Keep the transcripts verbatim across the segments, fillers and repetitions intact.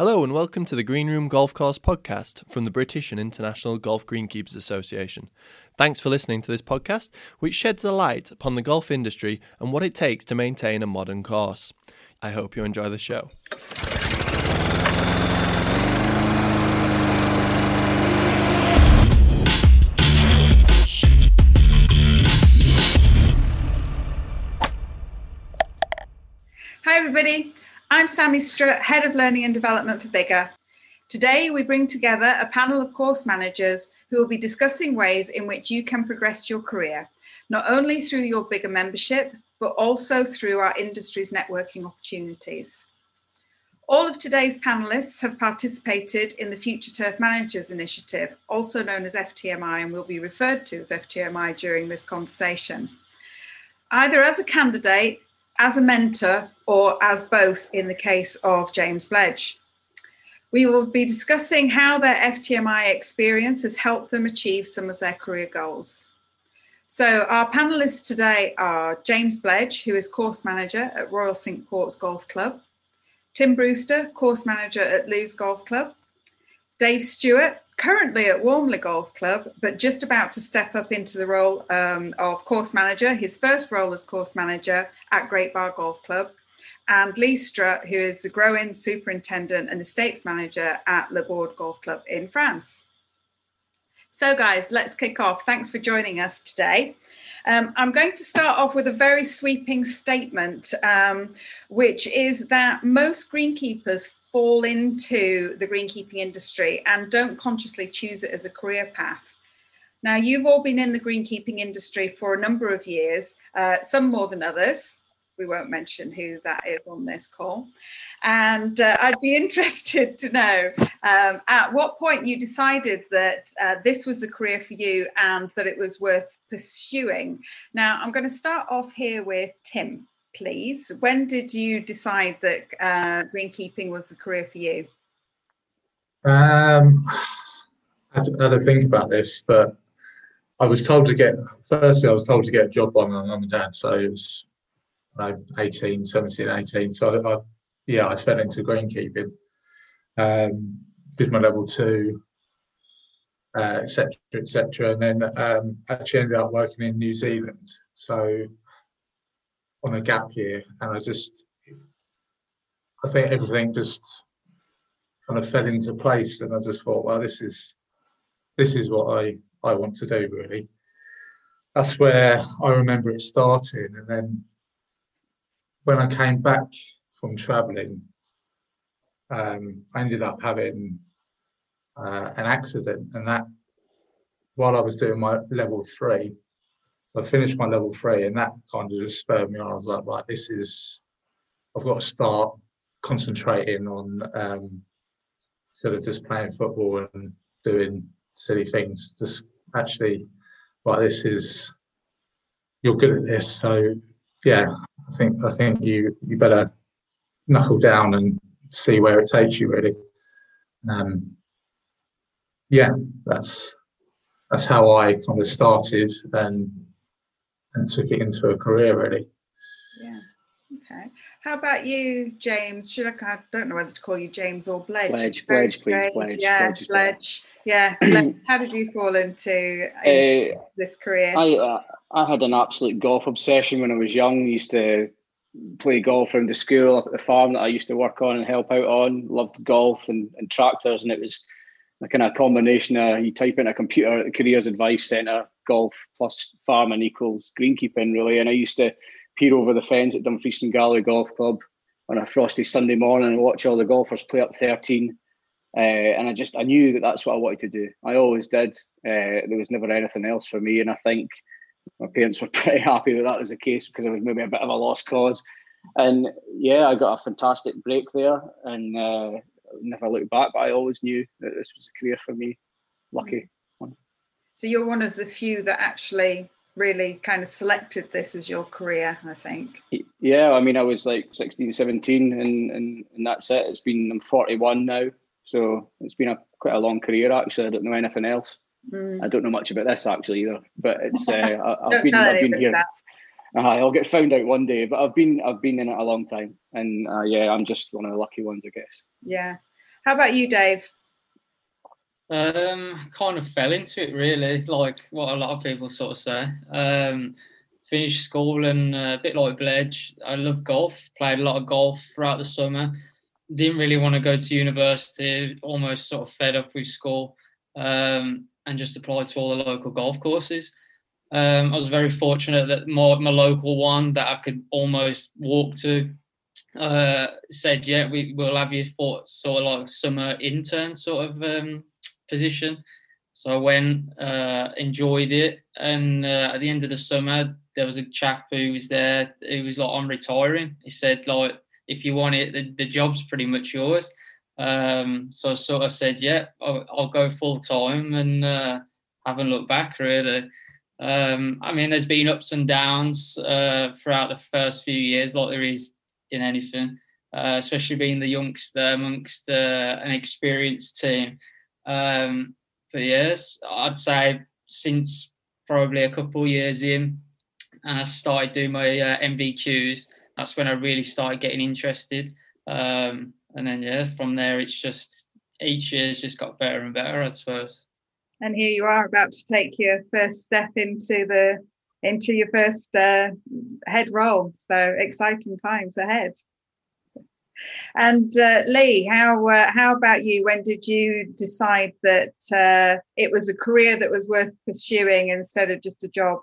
Hello and welcome to the Green Room Golf Course podcast from the British and International Golf Greenkeepers Association. Thanks for listening to this podcast, which sheds a light upon the golf industry and what it takes to maintain a modern course. I hope you enjoy the show. Hi everybody, I'm Sammy Strutt, Head of Learning and Development for Biggar. Today we bring together a panel of course managers who will be discussing ways in which you can progress your career, not only through your Biggar membership, but also through our industry's networking opportunities. All of today's panelists have participated in the Future Turf Managers Initiative, also known as F T M I, and will be referred to as F T M I during this conversation, either as a candidate, as a mentor, or as both in the case of James Bledge. We will be discussing how their F T M I experience has helped them achieve some of their career goals. So our panelists today are James Bledge, who is course manager at Royal Cinque Ports Golf Club, Tim Brewster, course manager at Lewes Golf Club, Dave Stewart, currently at Walmley Golf Club, but just about to step up into the role um, of course manager, his first role as course manager at Great Bar Golf Club, and Lee Strutt, who is the Groen superintendent and estates manager at Le Bord Golf Club in France. So guys, let's kick off. Thanks for joining us today. Um, I'm going to start off with a very sweeping statement, um, which is that most greenkeepers fall into the greenkeeping industry and don't consciously choose it as a career path. Now, you've all been in the greenkeeping industry for a number of years, uh, some more than others. We won't mention who that is on this call. And uh, I'd be interested to know um, at what point you decided that uh, this was a career for you and that it was worth pursuing. Now, I'm going to start off here with Tim, please. When did you decide that uh, greenkeeping was a career for you? Um, I had, to, I had to think about this, but I was told to get, firstly, I was told to get a job by my mum and dad. So it was like eighteen, seventeen, eighteen. So I, I yeah, I fell into greenkeeping, um, did my level two, uh, et cetera, et cetera. And then um, actually ended up working in New Zealand. So on a gap year, and I just, I think everything just kind of fell into place, and I just thought, well, this is, this is what I, I want to do, really. That's where I remember it starting, and then when I came back from travelling, um, I ended up having uh, an accident, and that, while I was doing my level three, so I finished my level three, and that kind of just spurred me on. I was like, right, this is, I've got to start concentrating on um, sort of just playing football and doing silly things. Just actually, right, this is, you're good at this. So yeah, I think I think you you better knuckle down and see where it takes you, really. Um, yeah, that's that's how I kind of started and and took it into a career, really. Yeah. Okay. How about you, James? Should I? I don't know whether to call you James or Bledge. Bledge, Bledge, please, Bledge. Yeah, Bledge. Bledge. Yeah. Bledge. How did you fall into uh, this career? I uh, I had an absolute golf obsession when I was young. I used to play golf around the school, up at the farm that I used to work on and help out on. Loved golf and, and tractors, and it was a kind of combination of, you type in a computer at the Careers Advice Centre, golf plus farming equals greenkeeping, really. And I used to peer over the fence at Dumfries and Galway Golf Club on a frosty Sunday morning and watch all the golfers play up thirteen. Uh, and I just, I knew that that's what I wanted to do. I always did. Uh, there was never anything else for me. And I think my parents were pretty happy that that was the case, because I was maybe a bit of a lost cause. And yeah, I got a fantastic break there, and uh, never looked back, but I always knew that this was a career for me. Lucky one. So you're one of the few that actually really kind of selected this as your career, I think. Yeah, I mean, I was like sixteen, seventeen, and, and, and that's it. It's been, I'm forty-one now. So it's been a quite a long career, actually. I don't know anything else. Mm. I don't know much about this, actually, either. But it's, uh, I, I've been, I've been here. Uh, I'll get found out one day, but I've been, I've been in it a long time. And uh, yeah, I'm just one of the lucky ones, I guess. Yeah. How about you, Dave? Um, kind of fell into it really, like what a lot of people sort of say. Um, finished school and uh, a bit like Bledge, I love golf. Played a lot of golf throughout the summer. Didn't really want to go to university. Almost sort of fed up with school, um, and just applied to all the local golf courses. Um, I was very fortunate that my, my local one that I could almost walk to uh, said, "Yeah, we will have you for sort of like summer intern sort of um, position." So I went, uh, enjoyed it, and uh, at the end of the summer, there was a chap who was there who was like, "I'm retiring." He said, "Like, if you want it, the, the job's pretty much yours." Um, so I sort of said, "Yeah, I'll, I'll go full time," and uh, haven't looked back really. Um, I mean, there's been ups and downs uh, throughout the first few years, like there is in anything, uh, especially being the youngster amongst uh, an experienced team. Um, but yes, I'd say since probably a couple of years in, and I started doing my uh, M V Qs, that's when I really started getting interested. Um, and then, yeah, from there, it's just each year's just got better and better, I suppose. And here you are about to take your first step into the into your first uh, head role. So exciting times ahead. And uh, Lee, how uh, how about you? When did you decide that uh, it was a career that was worth pursuing instead of just a job?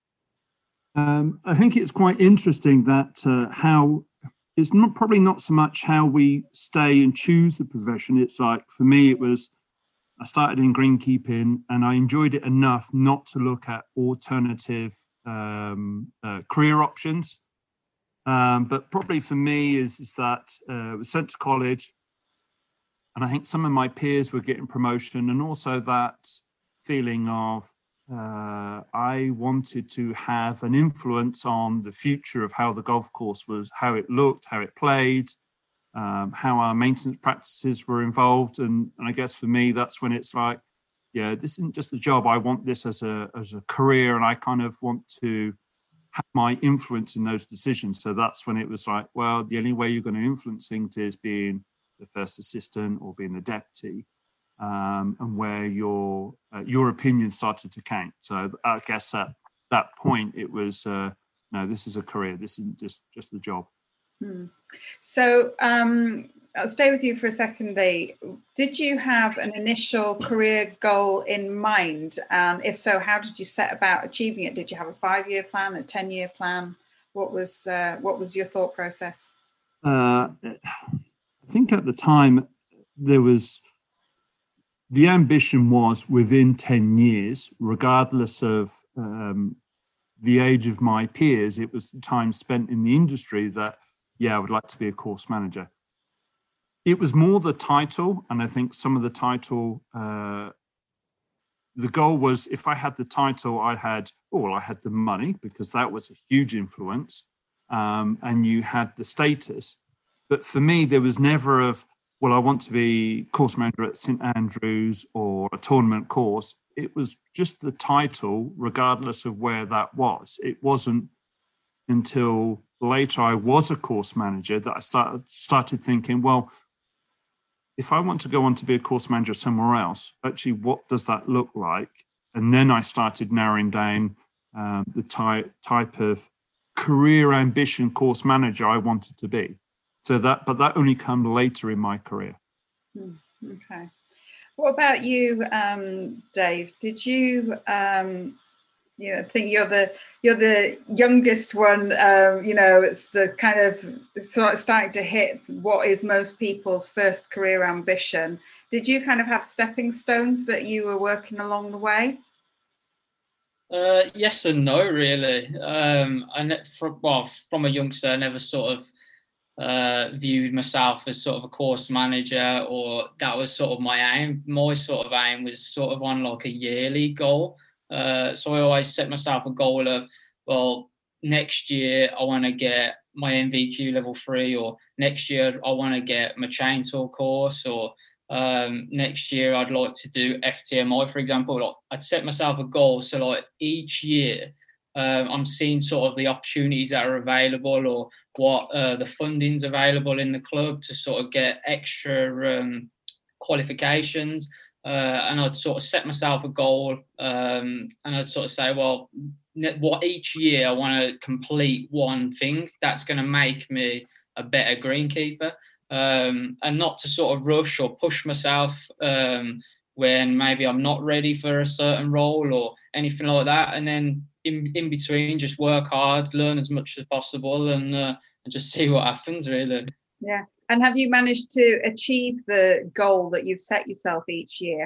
Um, I think it's quite interesting that uh, how it's not probably not so much how we stay and choose the profession. It's like, for me, it was, I started in greenkeeping and I enjoyed it enough not to look at alternative um, uh, career options. Um, but probably for me is, is that uh, I was sent to college, and I think some of my peers were getting promotion, and also that feeling of uh, I wanted to have an influence on the future of how the golf course was, how it looked, how it played, um, how our maintenance practices were involved. And, and I guess for me, that's when it's like, yeah, this isn't just a job. I want this as a as a career, and I kind of want to have my influence in those decisions. So that's when it was like, well, the only way you're going to influence things is being the first assistant or being the deputy, um, and where your uh, your opinion started to count. So I guess at that point it was, uh, no, this is a career. This isn't just just a job. Hmm. So um, I'll stay with you for a second, Lee. Did you have an initial career goal in mind? And if so, how did you set about achieving it? Did you have a five-year plan, a ten-year plan? What was uh, what was your thought process? Uh, I think at the time there was, the ambition was within ten years, regardless of um, the age of my peers, it was the time spent in the industry that, yeah, I would like to be a course manager. It was more the title, and I think some of the title, uh, the goal was, if I had the title, I had, oh, well, I had the money, because that was a huge influence, um, and you had the status. But for me, there was never of, well, I want to be course manager at St Andrews or a tournament course. It was just the title, regardless of where that was. It wasn't until later I was a course manager that I started started thinking, well, if I want to go on to be a course manager somewhere else, actually, what does that look like? And then I started narrowing down um, the type type of career ambition course manager I wanted to be. So that, but that only came later in my career. Okay. What about you, um, Dave? Did you, um, you know, think you're the you're the youngest one? Um, you know, it's the kind of sort of starting to hit what is most people's first career ambition. Did you kind of have stepping stones that you were working along the way? Uh, yes and no, really. Um, I ne- from, well, from a youngster, I never sort of uh, viewed myself as sort of a course manager, or that was sort of my aim. My sort of aim was sort of on like a yearly goal. Uh, so I always set myself a goal of, well, next year I want to get my M V Q level three, or next year I want to get my chainsaw course, or um, next year I'd like to do F T M I, for example. Like, I'd set myself a goal. So like each year um, I'm seeing sort of the opportunities that are available, or what uh, the funding's available in the club to sort of get extra um, qualifications, uh, and I'd sort of set myself a goal, um, and I'd sort of say, well, what each year I want to complete one thing that's going to make me a better greenkeeper, um, and not to sort of rush or push myself um, when maybe I'm not ready for a certain role or anything like that. And then in, in between, just work hard, learn as much as possible, and, uh, and just see what happens, really. Yeah. And have you managed to achieve the goal that you've set yourself each year?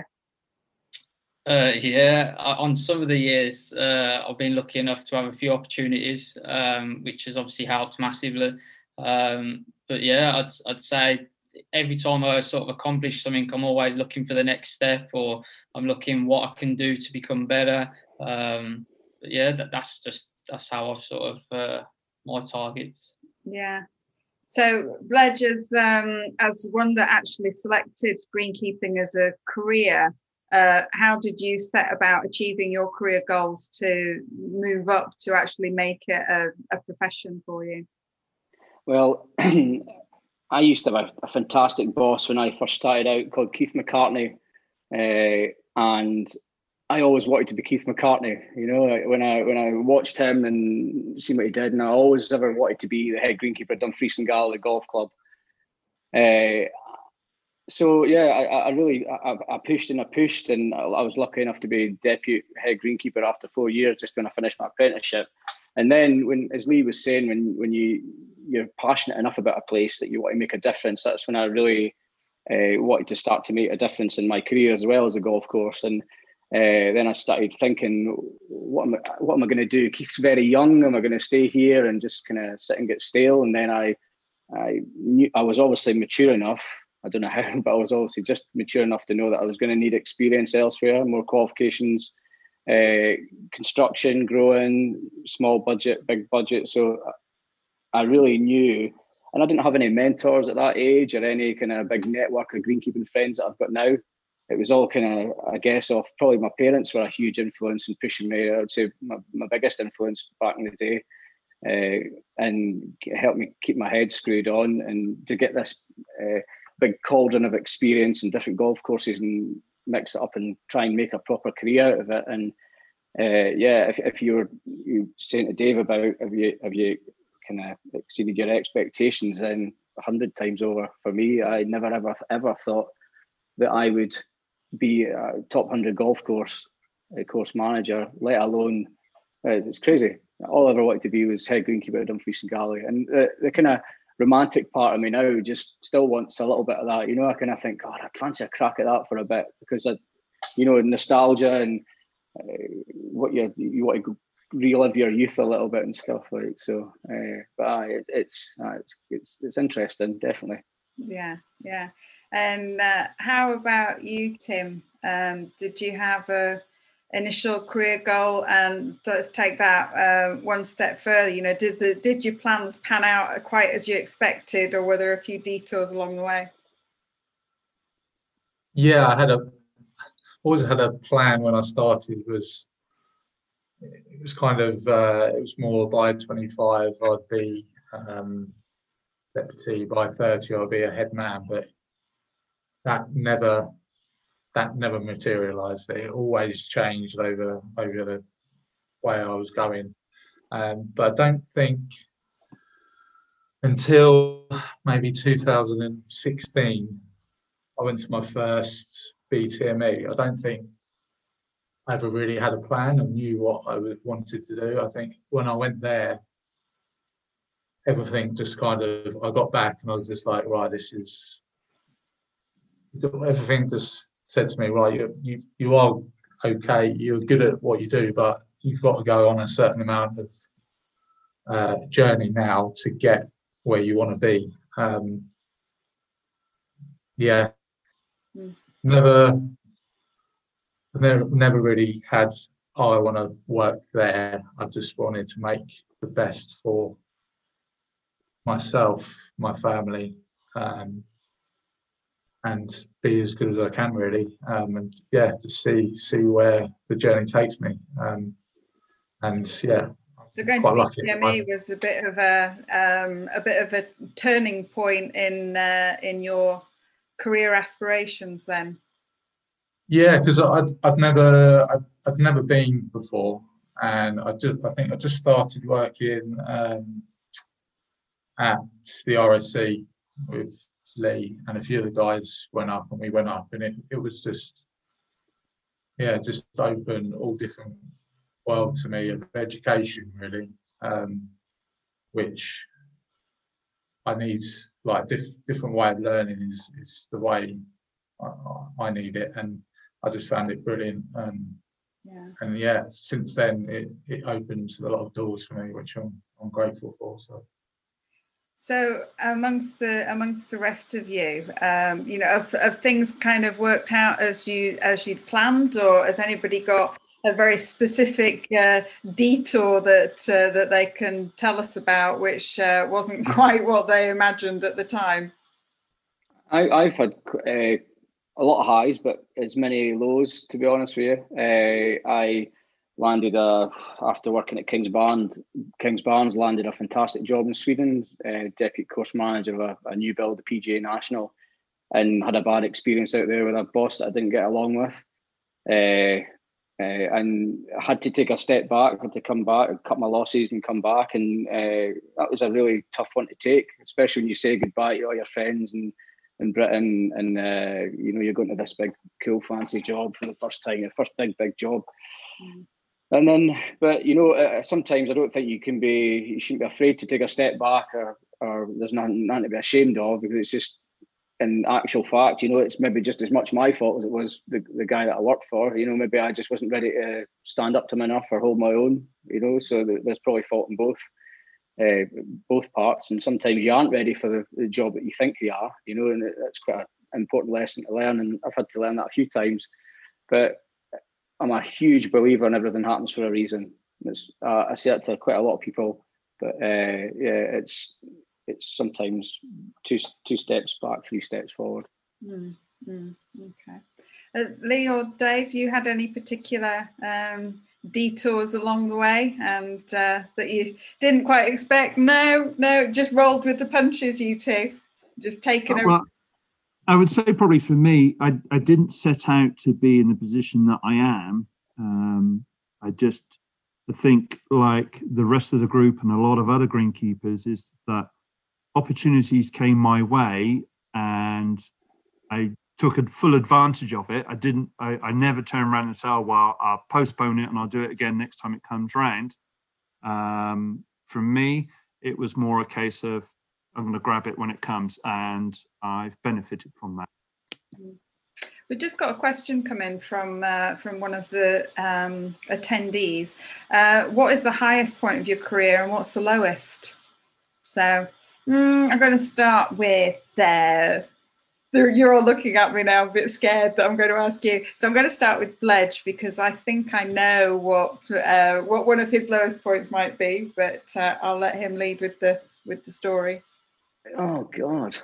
Uh, yeah, on some of the years, uh, I've been lucky enough to have a few opportunities, um, which has obviously helped massively. Um, but yeah, I'd, I'd say every time I sort of accomplish something, I'm always looking for the next step, or I'm looking what I can do to become better. Um, but yeah, that, that's just, that's how I've sort of, uh, my targets. Yeah. So Bledge, as, um, as one that actually selected greenkeeping as a career, uh, how did you set about achieving your career goals to move up to actually make it a, a profession for you? Well, I used to have a, a fantastic boss when I first started out called Keith McCartney, uh, and I always wanted to be Keith McCartney. You know, when I when I watched him and seen what he did, and I always ever wanted to be the head greenkeeper at Dumfries and Galloway Golf Club. Uh, so yeah, I, I really I, I pushed and I pushed, and I was lucky enough to be deputy head greenkeeper after four years, just when I finished my apprenticeship. And then, when, as Lee was saying, when when you you're passionate enough about a place that you want to make a difference, that's when I really uh, wanted to start to make a difference in my career as well as a golf course. And uh, then I started thinking, what am I, what am I going to do? Keith's very young. Am I going to stay here and just kind of sit and get stale? And then I I knew I was obviously mature enough. I don't know how, but I was obviously just mature enough to know that I was going to need experience elsewhere, more qualifications. Uh, construction, growing, small budget, big budget. So I really knew, and I didn't have any mentors at that age or any kind of big network of greenkeeping friends that I've got now. It was all kind of, I guess, off probably my parents were a huge influence in pushing me. I would say my, my biggest influence back in the day, uh, and helped me keep my head screwed on and to get this uh, big cauldron of experience in different golf courses and mix it up and try and make a proper career out of it. And uh, yeah, if, if you were you saying to Dave about have you have you kind of exceeded your expectations, then a hundred times over for me. I never ever ever thought that I would be a top hundred golf course uh, course manager, let alone uh, it's crazy. All I ever wanted to be was head greenkeeper at Dumfries and Galloway, and the, the kind of romantic part of me now just still wants a little bit of that. You know, I kind of think, God, I'd fancy a crack at that for a bit because, I, you know, nostalgia and uh, what you you want to relive your youth a little bit and stuff like. So, uh, but uh, it, it's, uh, it's it's it's interesting, definitely. Yeah, yeah. And uh, how about you, Tim? Um, did you have a initial career goal, and let's take that uh, one step further? You know, did the did your plans pan out quite as you expected, or were there a few detours along the way? Yeah, I had a always had a plan when I started. It was it was kind of uh, it was more by twenty-five I'd be um, deputy, by thirty I'd be a head man, but that never. That never materialised. It always changed over over the way I was going. Um, but I don't think until maybe two thousand sixteen, I went to my first B T M E. I don't think I ever really had a plan and knew what I wanted to do. I think when I went there, everything just kind of, I got back and I was just like, right, this is, everything just said to me, right, you, you you are okay, you're good at what you do, but you've got to go on a certain amount of uh, journey now to get where you want to be. Um, yeah, mm. never, never, never really had, oh, I want to work there. I just wanted to make the best for myself, my family, um, and be as good as I can, really, um, and yeah, to see see where the journey takes me, um, and yeah. So going to B T M E was a bit of a um, a bit of a turning point in uh, in your career aspirations then? Yeah, because I'd I'd never I'd, I'd never been before, and I just I think I just started working um, at the R S C with Lee, and a few of the guys went up, and we went up, and it, it was just yeah, just opened all different world to me of education really, um, which I need, like diff, different way of learning is is the way I, I need it, and I just found it brilliant. Um, yeah. And yeah, since then it, it opened a lot of doors for me, which I'm I'm grateful for. So. So amongst the amongst the rest of you, um, you know, have, have things kind of worked out as you as you'd planned, or has anybody got a very specific uh, detour that uh, that they can tell us about, which uh, wasn't quite what they imagined at the time? I, I've had uh, a lot of highs, but as many lows, to be honest with you. Uh, I landed a, after working at Kingsbarns, Kingsbarns landed a fantastic job in Sweden, uh, deputy course manager of a, a new build, the P G A National, and had a bad experience out there with a boss that I didn't get along with. Uh, uh, and I had to take a step back, had to come back, cut my losses and come back. And uh, that was a really tough one to take, especially when you say goodbye to all your friends and in Britain, and uh, you know, you're going to this big, cool, fancy job for the first time, your first big, big job. Mm. And then, but you know, uh, sometimes I don't think you can be, you shouldn't be afraid to take a step back, or, or there's nothing, nothing to be ashamed of, because it's just, in actual fact, you know, it's maybe just as much my fault as it was the, the guy that I worked for. You know, maybe I just wasn't ready to stand up to him enough or hold my own, you know, so there's probably fault in both. Uh, both parts, and sometimes you aren't ready for the, the job that you think you are, you know, and that's quite an important lesson to learn, and I've had to learn that a few times. But I'm a huge believer in everything happens for a reason. It's, uh, I say that to quite a lot of people, but uh, yeah, it's it's sometimes two two steps back, three steps forward. Mm, mm, okay. Uh, Lee or Dave, you had any particular um, detours along the way, and uh, that you didn't quite expect? No, no, just rolled with the punches, you two. Just taking a... Well, I would say probably for me, I, I didn't set out to be in the position that I am. Um, I just, I think like the rest of the group and a lot of other greenkeepers, is that opportunities came my way and I took a full advantage of it. I didn't, I, I never turned around and said, oh, well, I'll postpone it and I'll do it again next time it comes round. Um, for me, it was more a case of, I'm going to grab it when it comes, and I've benefited from that. We've just got a question come in from uh, from one of the um, attendees. Uh, what is the highest point of your career and what's the lowest? So mm, I'm going to start with uh, you're all looking at me now, a bit scared that I'm going to ask you. So I'm going to start with Bledge, because I think I know what uh, what one of his lowest points might be, but uh, I'll let him lead with the with the story. Oh God.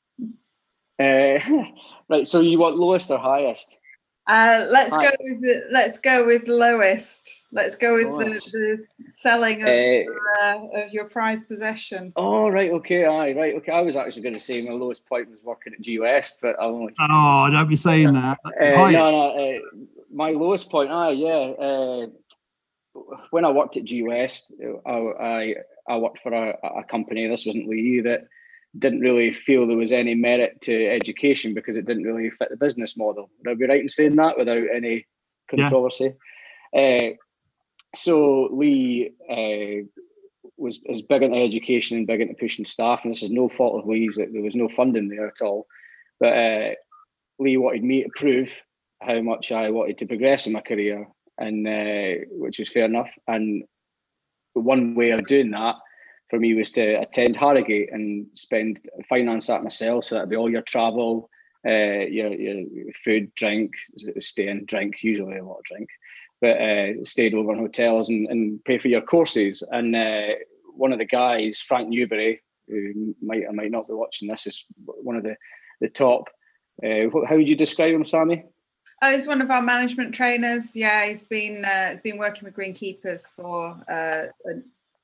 Uh, right. So you want lowest or highest? Uh, let's Hi. go with the, let's go with lowest. Let's go with the, the selling of, uh, your, uh, of your prized possession. Oh right, okay, aye, right, okay. I was actually going to say my lowest point was working at G West, but I won't. Oh, don't be saying that. Uh, no, no. Uh, my lowest point, aye, yeah. Uh, when I worked at G West, I I, I worked for a, a company. This wasn't Lee, that didn't really feel there was any merit to education because it didn't really fit the business model. Would I be right in saying that without any controversy? Yeah. Uh, so Lee uh, was, was big into education and big into pushing staff, and this is no fault of Lee's, that there was no funding there at all. But uh, Lee wanted me to prove how much I wanted to progress in my career, and uh, which was fair enough. And one way of doing that for me was to attend Harrogate and spend finance that myself. So that'd be all your travel, uh, your, your food, drink, stay and drink, usually a lot of drink, but uh, stayed over in hotels and, and pay for your courses. And uh, one of the guys, Frank Newbury, who might or might not be watching this, is one of the, the top. Uh, how would you describe him, Sammy? Oh, he's one of our management trainers. Yeah, he's been uh, been working with greenkeepers for uh, a,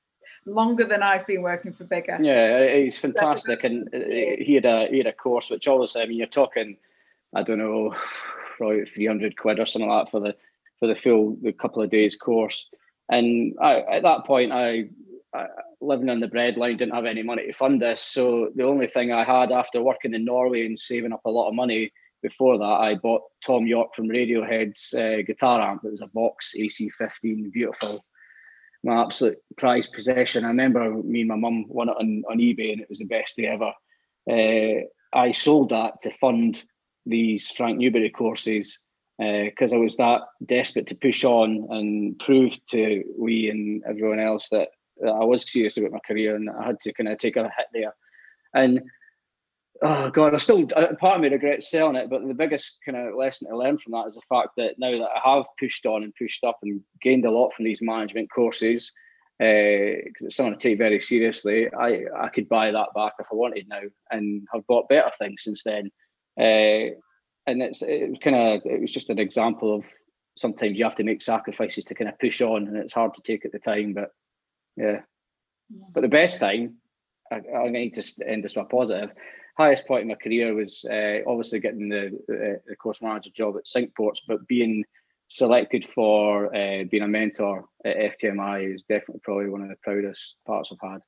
longer than I've been working for Biggar. Yeah, he's fantastic, and he had a he had a course which obviously, I mean, you're talking, I don't know, probably three hundred quid or something like that for the for the full the couple of days course. And I, at that point, I, I living on the breadline, didn't have any money to fund this. So the only thing I had after working in Norway and saving up a lot of money before that, I bought Tom York from Radiohead's uh, guitar amp. It was a Vox A C fifteen, beautiful. My absolute prized possession. I remember me and my mum won it on, on eBay, and it was the best day ever. Uh, I sold that to fund these Frank Newbery courses because uh, I was that desperate to push on and prove to Lee and everyone else that, that I was serious about my career, and I had to kind of take a hit there. And oh God, I still, part of me regrets selling it, but the biggest kind of lesson to learn from that is the fact that now that I have pushed on and pushed up and gained a lot from these management courses, because uh, it's something to take very seriously, I, I could buy that back if I wanted now, and have bought better things since then. Uh, and it's it was kind of, it was just an example of sometimes you have to make sacrifices to kind of push on, and it's hard to take at the time, but yeah. yeah. But the best time, I, I need to end this with a positive, highest point in my career was uh, obviously getting the, the, the course manager job at Syncports, but being selected for uh, being a mentor at F T M I is definitely probably one of the proudest parts I've had.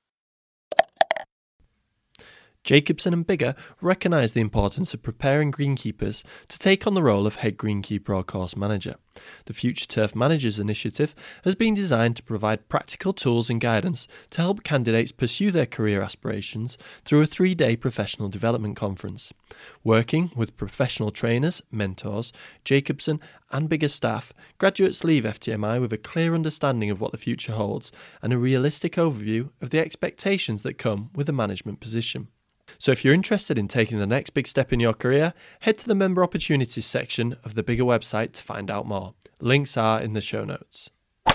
Jacobson and Biggar recognise the importance of preparing greenkeepers to take on the role of head greenkeeper or course manager. The Future Turf Managers Initiative has been designed to provide practical tools and guidance to help candidates pursue their career aspirations through a three-day professional development conference. Working with professional trainers, mentors, Jacobson and Biggar staff, graduates leave F T M I with a clear understanding of what the future holds and a realistic overview of the expectations that come with a management position. So if you're interested in taking the next big step in your career, head to the Member Opportunities section of the Biggar website to find out more. Links are in the show notes.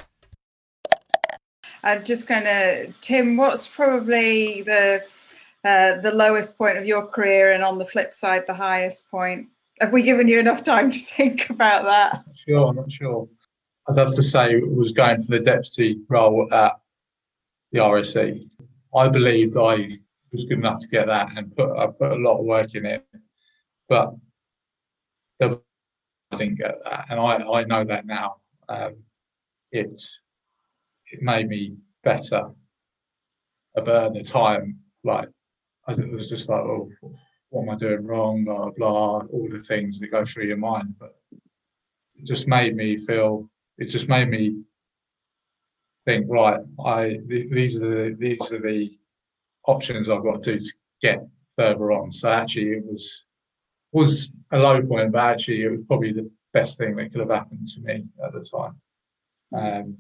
I'm just going to, Tim, what's probably the uh, the lowest point of your career, and on the flip side, the highest point? Have we given you enough time to think about that? Sure, I'm not sure. I'd have to say it was going for the deputy role at the R S E. I believe I was good enough to get that, and put I put a lot of work in it, but I didn't get that, and I, I know that now. Um, it it made me better, but at the time, like I it was just like, oh, what am I doing wrong? Blah blah, all the things that go through your mind. But it just made me feel. It just made me think. Right, I th- these are the these are the options I've got to do to get further on. So actually it was was a low point, but actually it was probably the best thing that could have happened to me at the time. Um,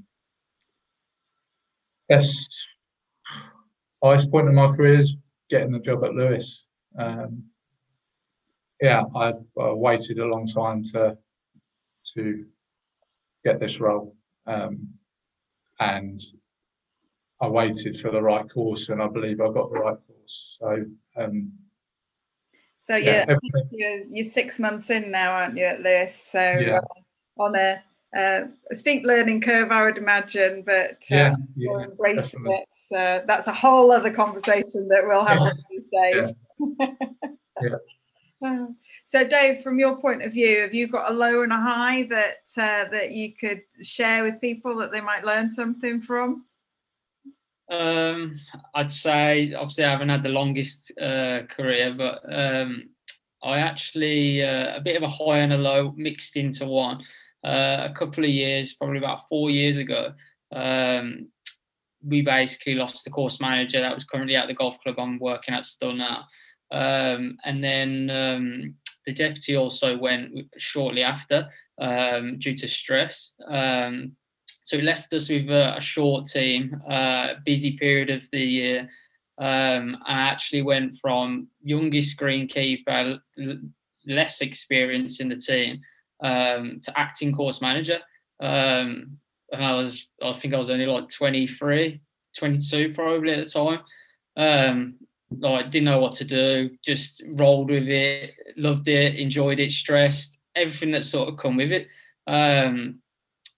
best highest point in my career is getting the job at Lewis. Um, yeah, I've uh, waited a long time to to get this role, um, and I waited for the right course, and I believe I got the right course. So, um, so yeah, yeah you're, you're six months in now, aren't you, at Lewis? So yeah. uh, on a, uh, a steep learning curve, I would imagine, but uh, yeah, yeah, you're embracing definitely. it. So that's a whole other conversation that we'll have these days. Yeah. yeah. So, Dave, from your point of view, have you got a low and a high that uh, that you could share with people that they might learn something from? Um, I'd say, obviously, I haven't had the longest uh, career, but um, I actually, uh, a bit of a high and a low mixed into one. Uh, a couple of years, probably about four years ago, um, we basically lost the course manager that was currently at the golf club I'm working at still now. Um, and then um, the deputy also went shortly after um, due to stress. Um, So it left us with a, a short team, uh, busy period of the year. Um, I actually went from youngest greenkeeper, l- less experience in the team, um, to acting course manager. Um, and I was, I think I was only like twenty-three, twenty-two probably at the time. Um, like didn't know what to do, just rolled with it, loved it, enjoyed it, stressed, everything that sort of come with it. Um,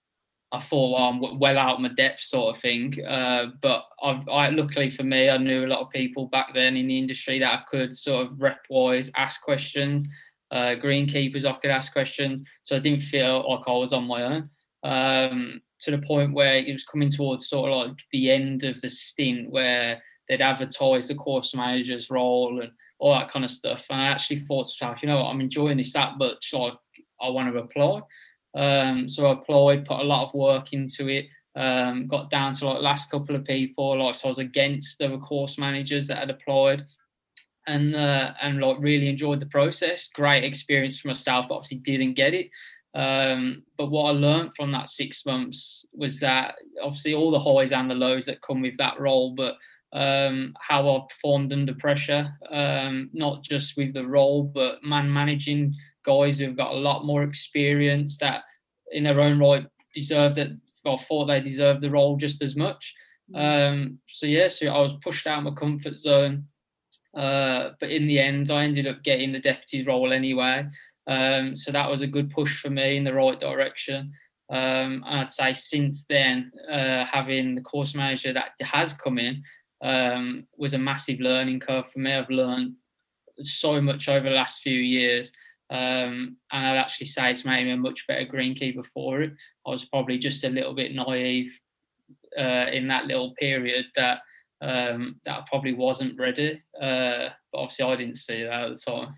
I thought, well, I'm well out of my depth, sort of thing. Uh, but I've, I, luckily for me, I knew a lot of people back then in the industry that I could sort of rep-wise ask questions. Uh, greenkeepers, I could ask questions, so I didn't feel like I was on my own. Um, to the point where it was coming towards sort of like the end of the stint, where they'd advertise the course manager's role and all that kind of stuff. And I actually thought to myself, you know what, I'm enjoying this that much, like I want to apply. Um, so I applied, put a lot of work into it, um, got down to like last couple of people, like so I was against the course managers that had applied, and uh, and like really enjoyed the process. Great experience for myself, but obviously didn't get it. Um, but what I learned from that six months was that obviously all the highs and the lows that come with that role, but um, how I performed under pressure, um, not just with the role, but man managing guys who've got a lot more experience that in their own right deserved it, or thought they deserved the role just as much. Um, so yeah, so I was pushed out of my comfort zone. Uh, but in the end, I ended up getting the deputy role anyway. Um, so that was a good push for me in the right direction. Um, and I'd say since then, uh, having the course manager that has come in um, was a massive learning curve for me. I've learned so much over the last few years. Um, and I'd actually say it's made me a much better greenkeeper for it. I was probably just a little bit naive uh, in that little period that um, that I probably wasn't ready. Uh, but obviously I didn't see that at the time.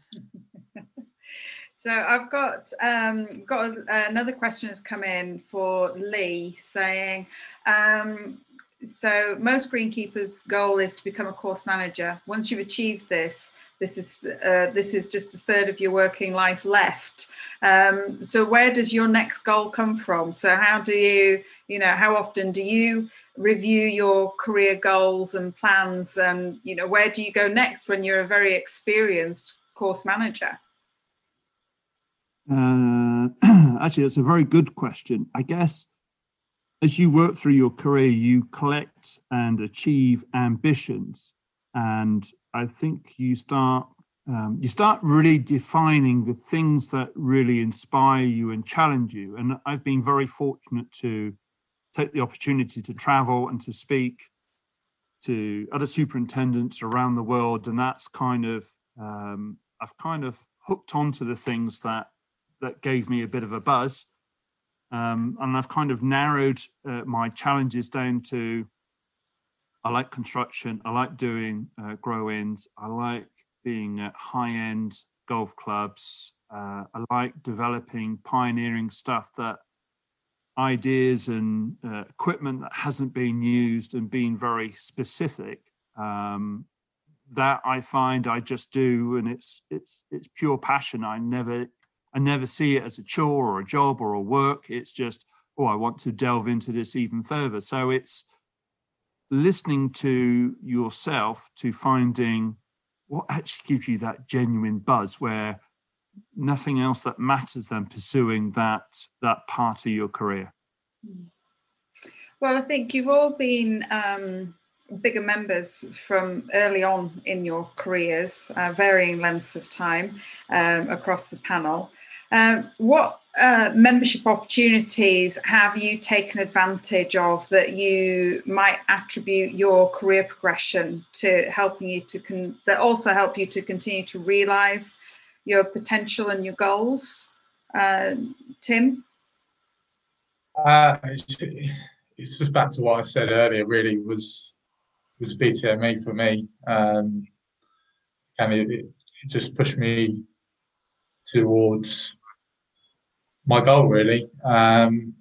So I've got um, got a, another question has come in for Lee saying, um, so most greenkeepers' goal is to become a course manager. Once you've achieved this, this is uh, this is just a third of your working life left. Um, so where does your next goal come from? So how do you, you know, how often do you review your career goals and plans? And, you know, where do you go next when you're a very experienced course manager? Uh, actually, that's a very good question. I guess as you work through your career, you collect and achieve ambitions, and I think you start um, you start really defining the things that really inspire you and challenge you. And I've been very fortunate to take the opportunity to travel and to speak to other superintendents around the world, and that's kind of um, I've kind of hooked onto the things that that gave me a bit of a buzz. Um, and I've kind of narrowed uh, my challenges down to, I like construction, I like doing uh, grow-ins, I like being at high-end golf clubs, uh, I like developing pioneering stuff, that ideas and uh, equipment that hasn't been used, and being very specific. Um, that I find I just do, and it's it's it's pure passion. I never I never see it as a chore or a job or a work. It's just, oh, I want to delve into this even further. So it's listening to yourself, to finding what actually gives you that genuine buzz, where nothing else that matters than pursuing that that part of your career. Well, I think you've all been um, bigger members from early on in your careers, uh, varying lengths of time um, across the panel. Um, what uh, membership opportunities have you taken advantage of that you might attribute your career progression to, helping you to con- that also help you to continue to realise your potential and your goals? Uh, Tim? Uh, it's, it's just back to what I said earlier. Really, was was B T M E for me, um, and it, it just pushed me towards my goal. Really, um,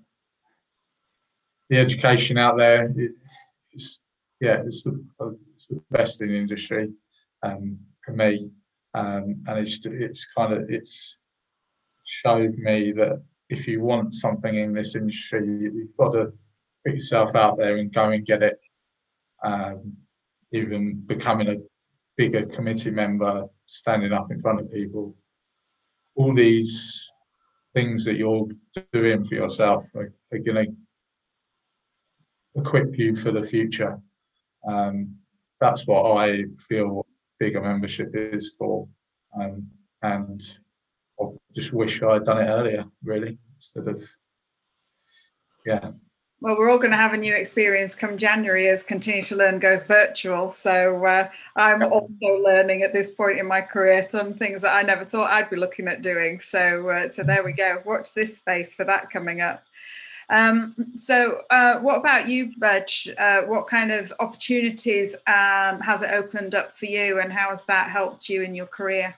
the education out there, it, it's yeah, it's the it's the best in the industry um, for me, um, and it's it's kind of it's showed me that if you want something in this industry, you've got to put yourself out there and go and get it. Um, even becoming a bigger committee member, standing up in front of people, all these things that you're doing for yourself are, are going to equip you for the future. Um, that's what I feel bigger membership is for. Um, and I just wish I'd done it earlier, really, instead of yeah. Well, we're all going to have a new experience come January as Continue to Learn goes virtual. So uh, I'm also learning at this point in my career some things that I never thought I'd be looking at doing. So, uh, so there we go. Watch this space for that coming up. Um, so uh, what about you, Budge? Uh, what kind of opportunities um, has it opened up for you, and how has that helped you in your career?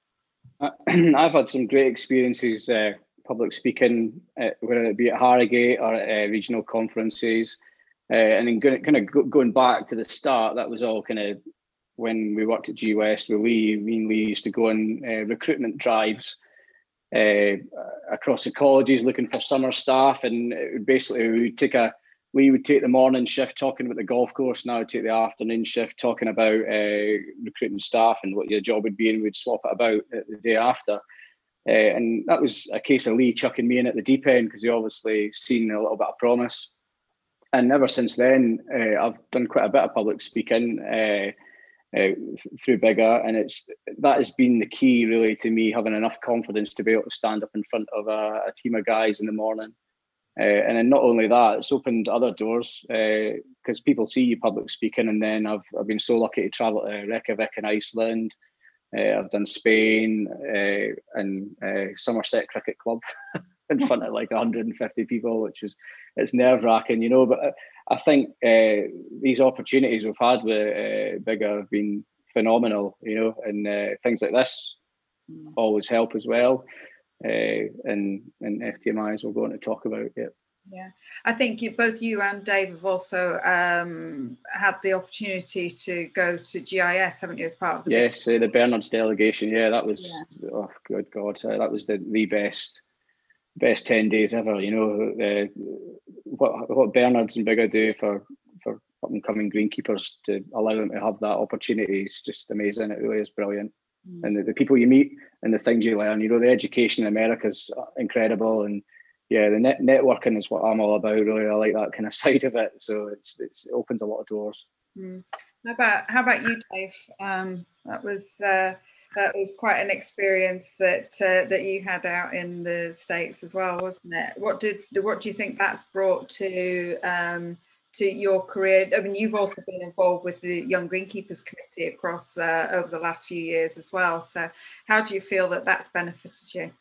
I've had some great experiences uh, public speaking, uh, whether it be at Harrogate or at uh, regional conferences. Uh, and then going, kind of go, going back to the start, that was all kind of when we worked at G West, where we, me and Lee used to go on uh, recruitment drives uh, across the colleges looking for summer staff. And basically we would take a, Lee would take the morning shift talking about the golf course, and I would take the afternoon shift talking about uh, recruiting staff and what your job would be, and we'd swap it about the day after. Uh, and that was a case of Lee chucking me in at the deep end because he obviously seen a little bit of promise. And ever since then, uh, I've done quite a bit of public speaking uh, uh, through Bigger, and it's that has been the key really to me, having enough confidence to be able to stand up in front of a, a team of guys in the morning. Uh, and then not only that, it's opened other doors because uh, people see you public speaking, and then I've I've been so lucky to travel to Reykjavik in Iceland. Uh, I've done Spain uh, and uh, Somerset Cricket Club in front of like one hundred fifty people, which is it's nerve wracking, you know. But I think uh, these opportunities we've had with uh, Bigger have been phenomenal, you know, and uh, things like this always help as well. Uh, and and F T M I, as we're going to talk about, yeah. Yeah, I think you, both you and Dave have also um, had the opportunity to go to G I S, haven't you, as part of the yes, uh, the Bernards delegation. Yeah, that was yeah. oh good God, uh, that was the the best best ten days ever. You know, uh, what what Bernards and Bigger do for for up and coming greenkeepers to allow them to have that opportunity is just amazing. It really is brilliant. Mm. And the, the people you meet and the things you learn, you know, the education in America is incredible, and yeah, the net networking is what I'm all about. Really, I like that kind of side of it. So it's, it's it opens a lot of doors. Mm. How about how about you, Dave? Um, that was uh, that was quite an experience that uh, that you had out in the States as well, wasn't it? What did what do you think that's brought to um, to your career? I mean, you've also been involved with the Young Greenkeepers Committee across uh, over the last few years as well. So, how do you feel that that's benefited you?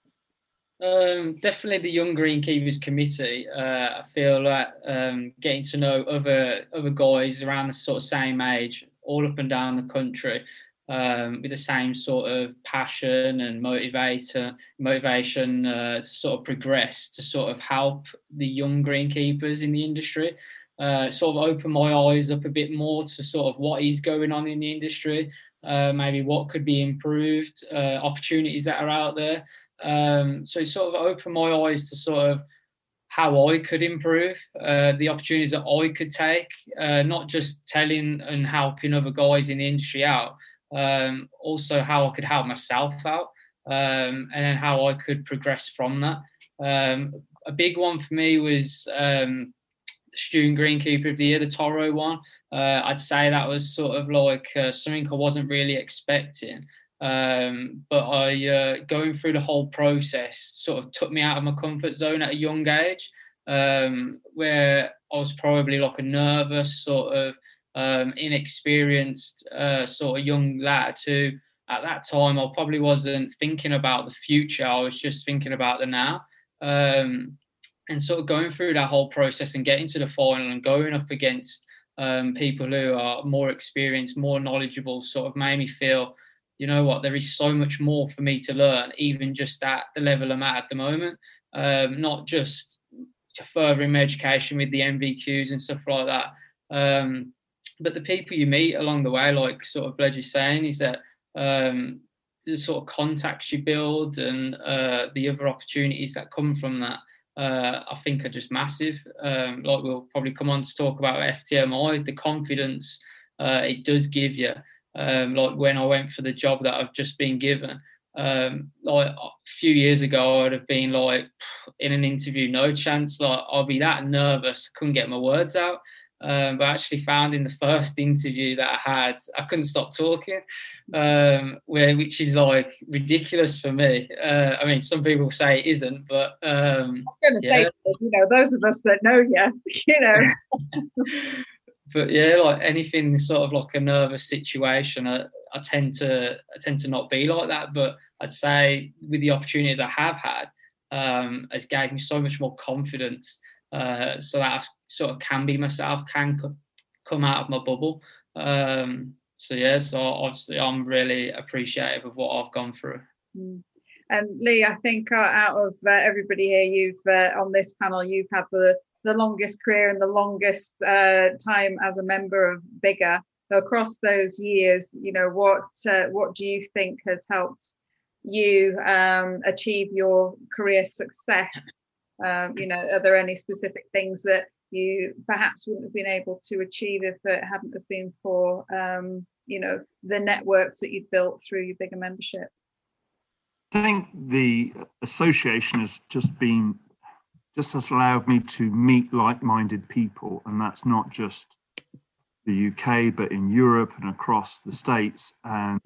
Um, definitely the Young Greenkeepers Committee. Uh, I feel like um, getting to know other other guys around the sort of same age, all up and down the country, um, with the same sort of passion and motivator, motivation uh, to sort of progress, to sort of help the young greenkeepers in the industry. Uh, sort of open my eyes up a bit more to sort of what is going on in the industry, uh, maybe what could be improved, uh, opportunities that are out there. Um, so it sort of opened my eyes to sort of how I could improve, uh, the opportunities that I could take, uh, not just telling and helping other guys in the industry out, um, also how I could help myself out, um, and then how I could progress from that. Um, a big one for me was um, the Student Greenkeeper of the Year, the Toro one. Uh, I'd say that was sort of like uh, something I wasn't really expecting. Um, but I, uh, going through the whole process sort of took me out of my comfort zone at a young age, um, where I was probably like a nervous sort of um, inexperienced uh, sort of young lad who at that time I probably wasn't thinking about the future. I was just thinking about the now. Um, and sort of going through that whole process and getting to the final and going up against um, people who are more experienced, more knowledgeable, sort of made me feel, you know what, there is so much more for me to learn, even just at the level I'm at at the moment. Um, not just to furthering my education with the M V Qs and stuff like that. Um, but the people you meet along the way, like sort of Bledge is saying, is that um, the sort of contacts you build and uh, the other opportunities that come from that, uh, I think are just massive. Um, like we'll probably come on to talk about F T M I, the confidence uh, it does give you. Um, like when I went for the job that I've just been given, um, like a few years ago, I'd have been like in an interview, no chance. Like I'll be that nervous, couldn't get my words out. Um, but I actually found in the first interview that I had, I couldn't stop talking, um, where which is like ridiculous for me. Uh, I mean, some people say it isn't, but um, I was going to yeah. say, you know, those of us that know you, you know. But yeah, like anything sort of like a nervous situation, I, I tend to I tend to not be like that. But I'd say with the opportunities I have had, um, it's gave me so much more confidence. Uh, so that I sort of can be myself, can co- come out of my bubble. Um, so yeah, so obviously I'm really appreciative of what I've gone through. Mm. And Lee, I think uh, out of uh, everybody here, you've uh, on this panel, you've had the the longest career and the longest uh, time as a member of Biggar. So across those years, you know, what uh, what do you think has helped you um, achieve your career success? Um, you know, are there any specific things that you perhaps wouldn't have been able to achieve if it hadn't have been for, um, you know, the networks that you've built through your Biggar membership? I think the association has just been, just has allowed me to meet like-minded people, and that's not just the U K, but in Europe and across the States. And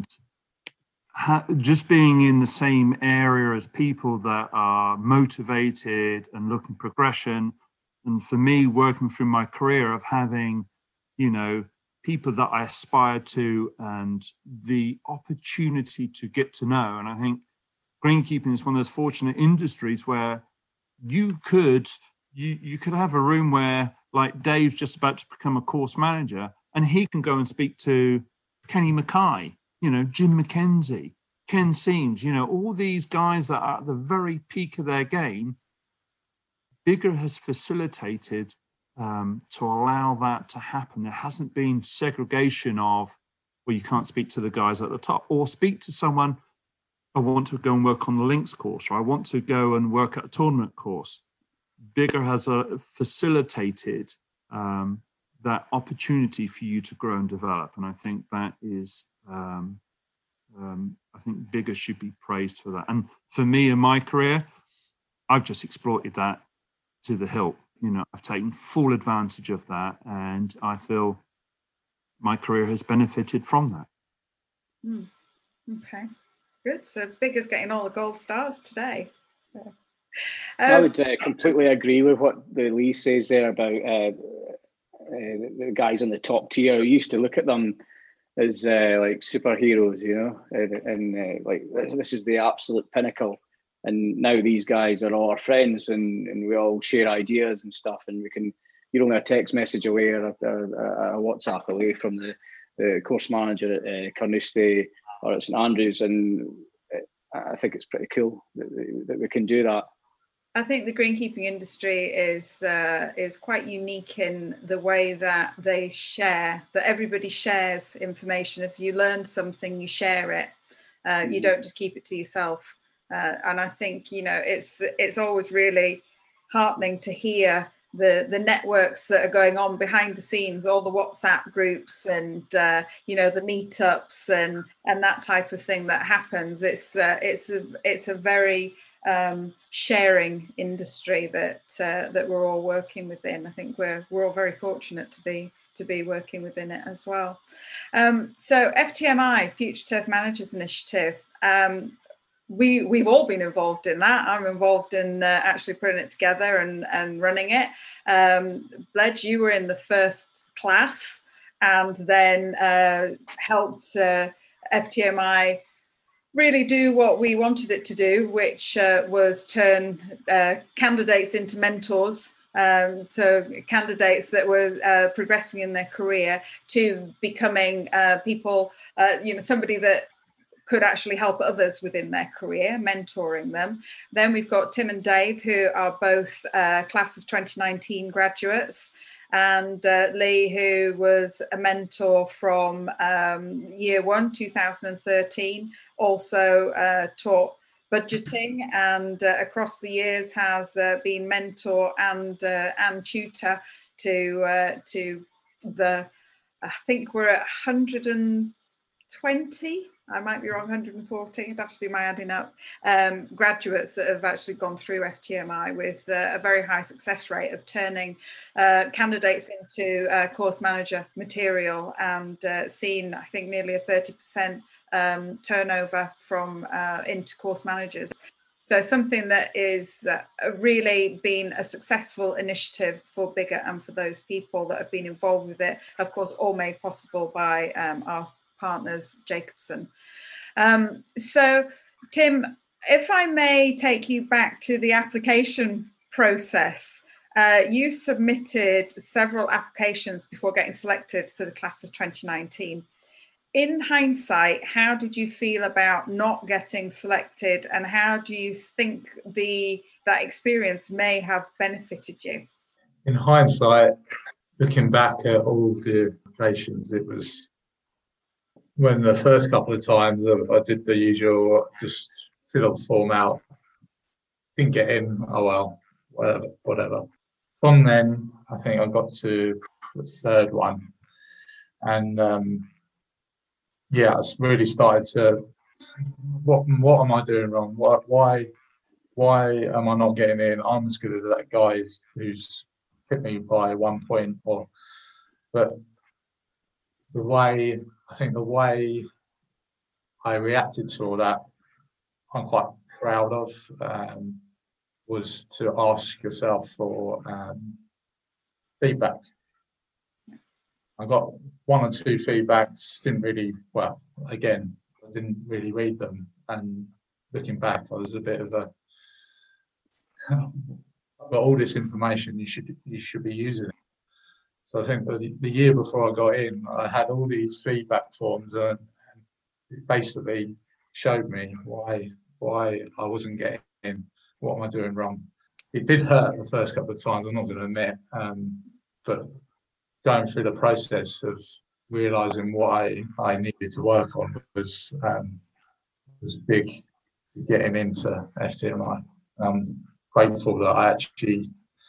Ha- just being in the same area as people that are motivated and looking progression, and for me working through my career of having, you know, people that I aspire to and the opportunity to get to know. And I think greenkeeping is one of those fortunate industries where you could you you could have a room where, like, Dave's just about to become a course manager and he can go and speak to Kenny Mackay, you know, Jim McKenzie, Ken Seams, you know, all these guys that are at the very peak of their game. Biggar has facilitated um, to allow that to happen. There hasn't been segregation of, well, you can't speak to the guys at the top, or speak to someone, I want to go and work on the links course, or I want to go and work at a tournament course. Biggar has uh, facilitated um, that opportunity for you to grow and develop. And I think that is, um, um, I think Biggar should be praised for that. And for me in my career, I've just exploited that to the hilt. You know, I've taken full advantage of that, and I feel my career has benefited from that. Mm. Okay, good. So Biggar's getting all the gold stars today. Yeah. Um, I would uh, completely agree with what the Lee says there about uh, uh, the guys on the top tier. We used to look at them as uh, like superheroes, you know, and, and uh, like this is the absolute pinnacle. And now these guys are all our friends, and, and we all share ideas and stuff. And we can, you're only a text message away or a, a, a WhatsApp away from the, the course manager at uh, Carnoustie or at St Andrews. And I think it's pretty cool that, that we can do that. I think the greenkeeping industry is uh, is quite unique in the way that they share, that everybody shares information. If you learn something, you share it. Uh, you don't just keep it to yourself. Uh, and I think, you know, it's it's always really heartening to hear the the networks that are going on behind the scenes, all the WhatsApp groups and, uh, you know, the meetups and and that type of thing that happens. It's uh, it's a, it's a very um, sharing industry that uh, that we're all working within. I think we're we're all very fortunate to be to be working within it as well. Um, so F T M I, Future Turf Managers Initiative. Um, We, we've all been involved in that. I'm involved in uh, actually putting it together and, and running it. Um, Bledge, you were in the first class and then uh, helped uh, F T M I really do what we wanted it to do, which uh, was turn uh, candidates into mentors. Um, so candidates that were uh, progressing in their career to becoming uh, people, uh, you know, somebody that could actually help others within their career, mentoring them. Then we've got Tim and Dave, who are both uh, class of twenty nineteen graduates, and uh, Lee, who was a mentor from um, year one, two thousand thirteen, also uh, taught budgeting and uh, across the years has uh, been mentor and uh, and tutor to uh, to the, I think we're at one hundred twenty, I might be wrong, one hundred forty, I'd have to do my adding up, um, graduates that have actually gone through F T M I with uh, a very high success rate of turning uh, candidates into uh, course manager material, and uh, seen, I think, nearly a thirty percent um, turnover from uh, into course managers. So something that is uh, really been a successful initiative for Biggar and for those people that have been involved with it, of course, all made possible by um, our partners, Jacobson. Um, so, Tim, if I may take you back to the application process, uh, you submitted several applications before getting selected for the class of twenty nineteen. In hindsight, how did you feel about not getting selected, and how do you think the that experience may have benefited you? In hindsight, looking back at all the applications, it was when the first couple of times I did the usual, just fill the form out, didn't get in, oh well, whatever, whatever. From then, I think I got to the third one, and um, yeah, I really started to, what what am I doing wrong? What, why why am I not getting in? I'm as good as that guy who's hit me by one point. Or, but the way, I think the way I reacted to all that, I'm quite proud of, um, was to ask yourself for um, feedback. I got one or two feedbacks, didn't really, well, again, I didn't really read them. And looking back, I was a bit of a, I've got all this information, you should you should be using it. So I think the, the year before I got in, I had all these feedback forms, and it basically showed me why why I wasn't getting in, what am I doing wrong. It did hurt the first couple of times, I'm not going to admit, um, but going through the process of realising what I, I needed to work on was um, was big to getting into F T M I. I'm grateful that I actually,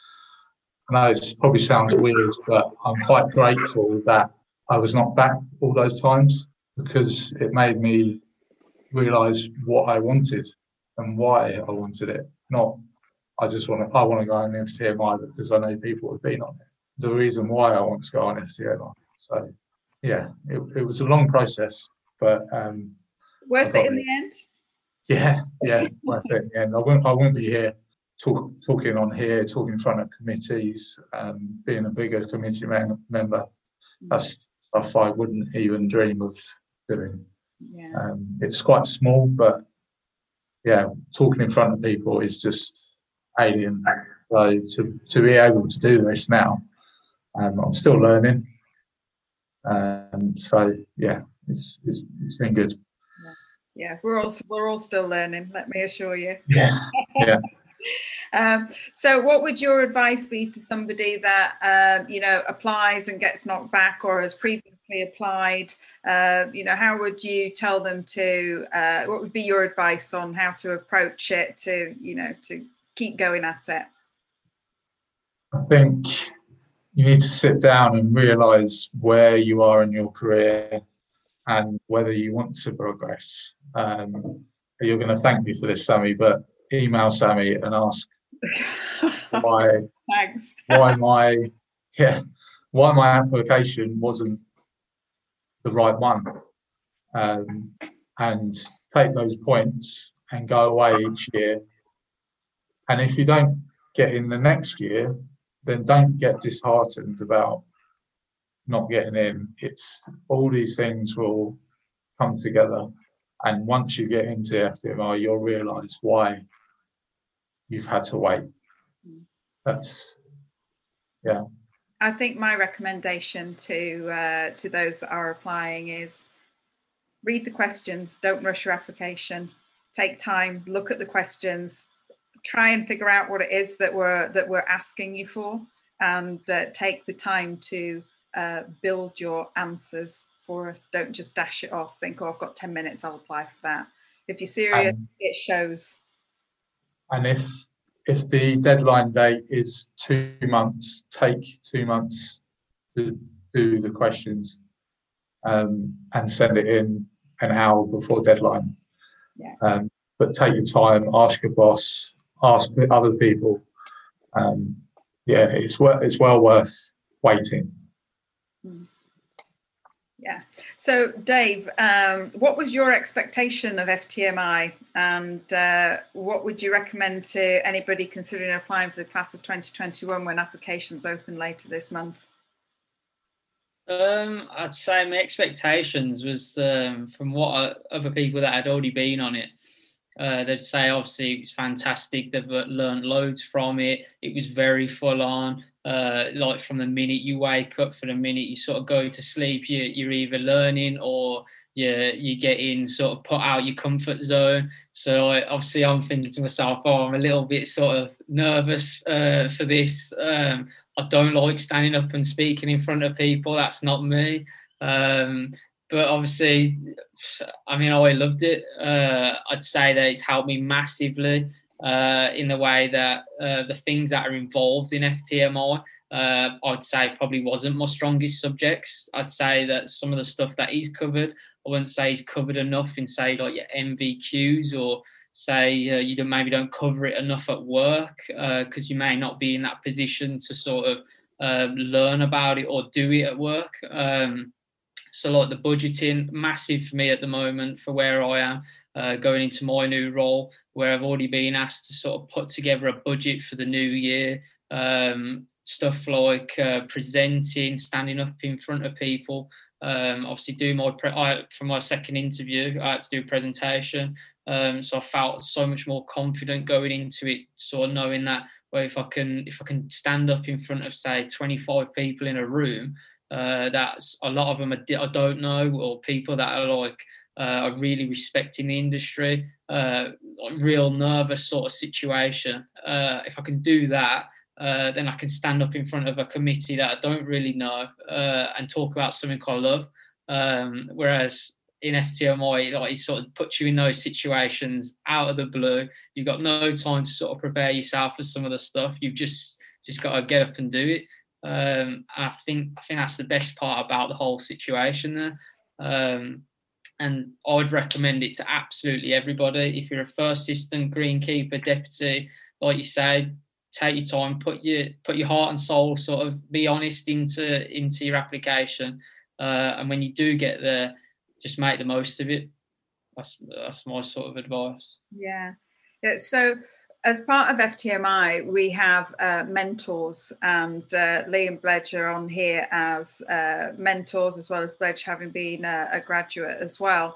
I know it probably sounds weird, but I'm quite grateful that I was not back all those times, because it made me realise what I wanted and why I wanted it. Not, I just want to, I want to go on F T M I because I know people have been on it. The reason why I want to go on F T M I. So, yeah, it, it was a long process, but um, worth it in the end. Yeah, yeah, worth it in the end. I wouldn't, I wouldn't be here talk, talking on here, talking in front of committees, um, being a Biggar committee man, member. That's stuff I wouldn't even dream of doing. Yeah. Um, it's quite small, but yeah, talking in front of people is just alien. So to to be able to do this now. Um, I'm still learning, um, so yeah, it's, it's it's been good. Yeah, we're all we're all still learning. Let me assure you. Yeah, yeah. um, so, what would your advice be to somebody that uh, you know applies and gets knocked back, or has previously applied? Uh, you know, how would you tell them to? Uh, what would be your advice on how to approach it to you know to keep going at it? I think you need to sit down and realise where you are in your career and whether you want to progress. Um, you're going to thank me for this, Sammy, but email Sammy and ask why Thanks. why my yeah why my application wasn't the right one, um, and take those points and go away each year. And if you don't get in the next year, then don't get disheartened about not getting in. It's all these things will come together, and once you get into F T M I, you'll realise why you've had to wait. That's yeah. I think my recommendation to uh, to those that are applying is read the questions. Don't rush your application. Take time. Look at the questions. Try and figure out what it is that we're that we're asking you for, and uh, take the time to uh, build your answers for us. Don't just dash it off. Think, oh, I've got ten minutes, I'll apply for that. If you're serious, um, it shows. And if if the deadline date is two months, take two months to do the questions, um, and send it in, an hour before deadline. Yeah. Um, but take your time, ask your boss, ask other people. Um, yeah, it's well, it's well worth waiting. Mm. Yeah. So, Dave, um, what was your expectation of F T M I, and uh, what would you recommend to anybody considering applying for the class of twenty twenty-one when applications open later this month? Um, I'd say my expectations was um, from what I, other people that had already been on it. Uh, they'd say obviously it was fantastic. They've learned loads from it. It was very full on. Uh, like from the minute you wake up, for the minute you sort of go to sleep, you, you're either learning or you you get in sort of put out your comfort zone. So I, obviously I'm thinking to myself, oh, I'm a little bit sort of nervous uh, for this. Um, I don't like standing up and speaking in front of people. That's not me. Um, But obviously, I mean, I loved it. Uh, I'd say that it's helped me massively uh, in the way that uh, the things that are involved in F T M I, uh, I'd say probably wasn't my strongest subjects. I'd say that some of the stuff that he's covered, I wouldn't say he's covered enough in, say, like your M V Qs, or say uh, you don't, maybe don't cover it enough at work because uh, you may not be in that position to sort of uh, learn about it or do it at work. Um, So like the budgeting, massive for me at the moment for where I am uh, going into my new role, where I've already been asked to sort of put together a budget for the new year. Um, stuff like uh, presenting, standing up in front of people. Um, obviously, do my pre- I, for my second interview, I had to do a presentation. Um, so I felt so much more confident going into it, sort of knowing that, well, if I can if I can stand up in front of, say, twenty-five people in a room. Uh, that's a lot of them I don't know, or people that are like uh, are really respecting the industry. Uh, real nervous sort of situation. Uh, if I can do that, uh, then I can stand up in front of a committee that I don't really know uh, and talk about something I love. Um, whereas in F T M I, like, it sort of puts you in those situations out of the blue. You've got no time to sort of prepare yourself for some of the stuff. You've just just got to get up and do it. Um, and I think I think that's the best part about the whole situation there. Um, and I would recommend it to absolutely everybody. If you're a first assistant, greenkeeper, deputy, like you say, take your time, put your put your heart and soul, sort of be honest into into your application. Uh, and when you do get there, just make the most of it. That's that's my sort of advice. Yeah. Yeah. So, as part of F T M I, we have uh, mentors, and uh, Lee and Bledge are on here as uh, mentors, as well as Bledge having been a, a graduate as well.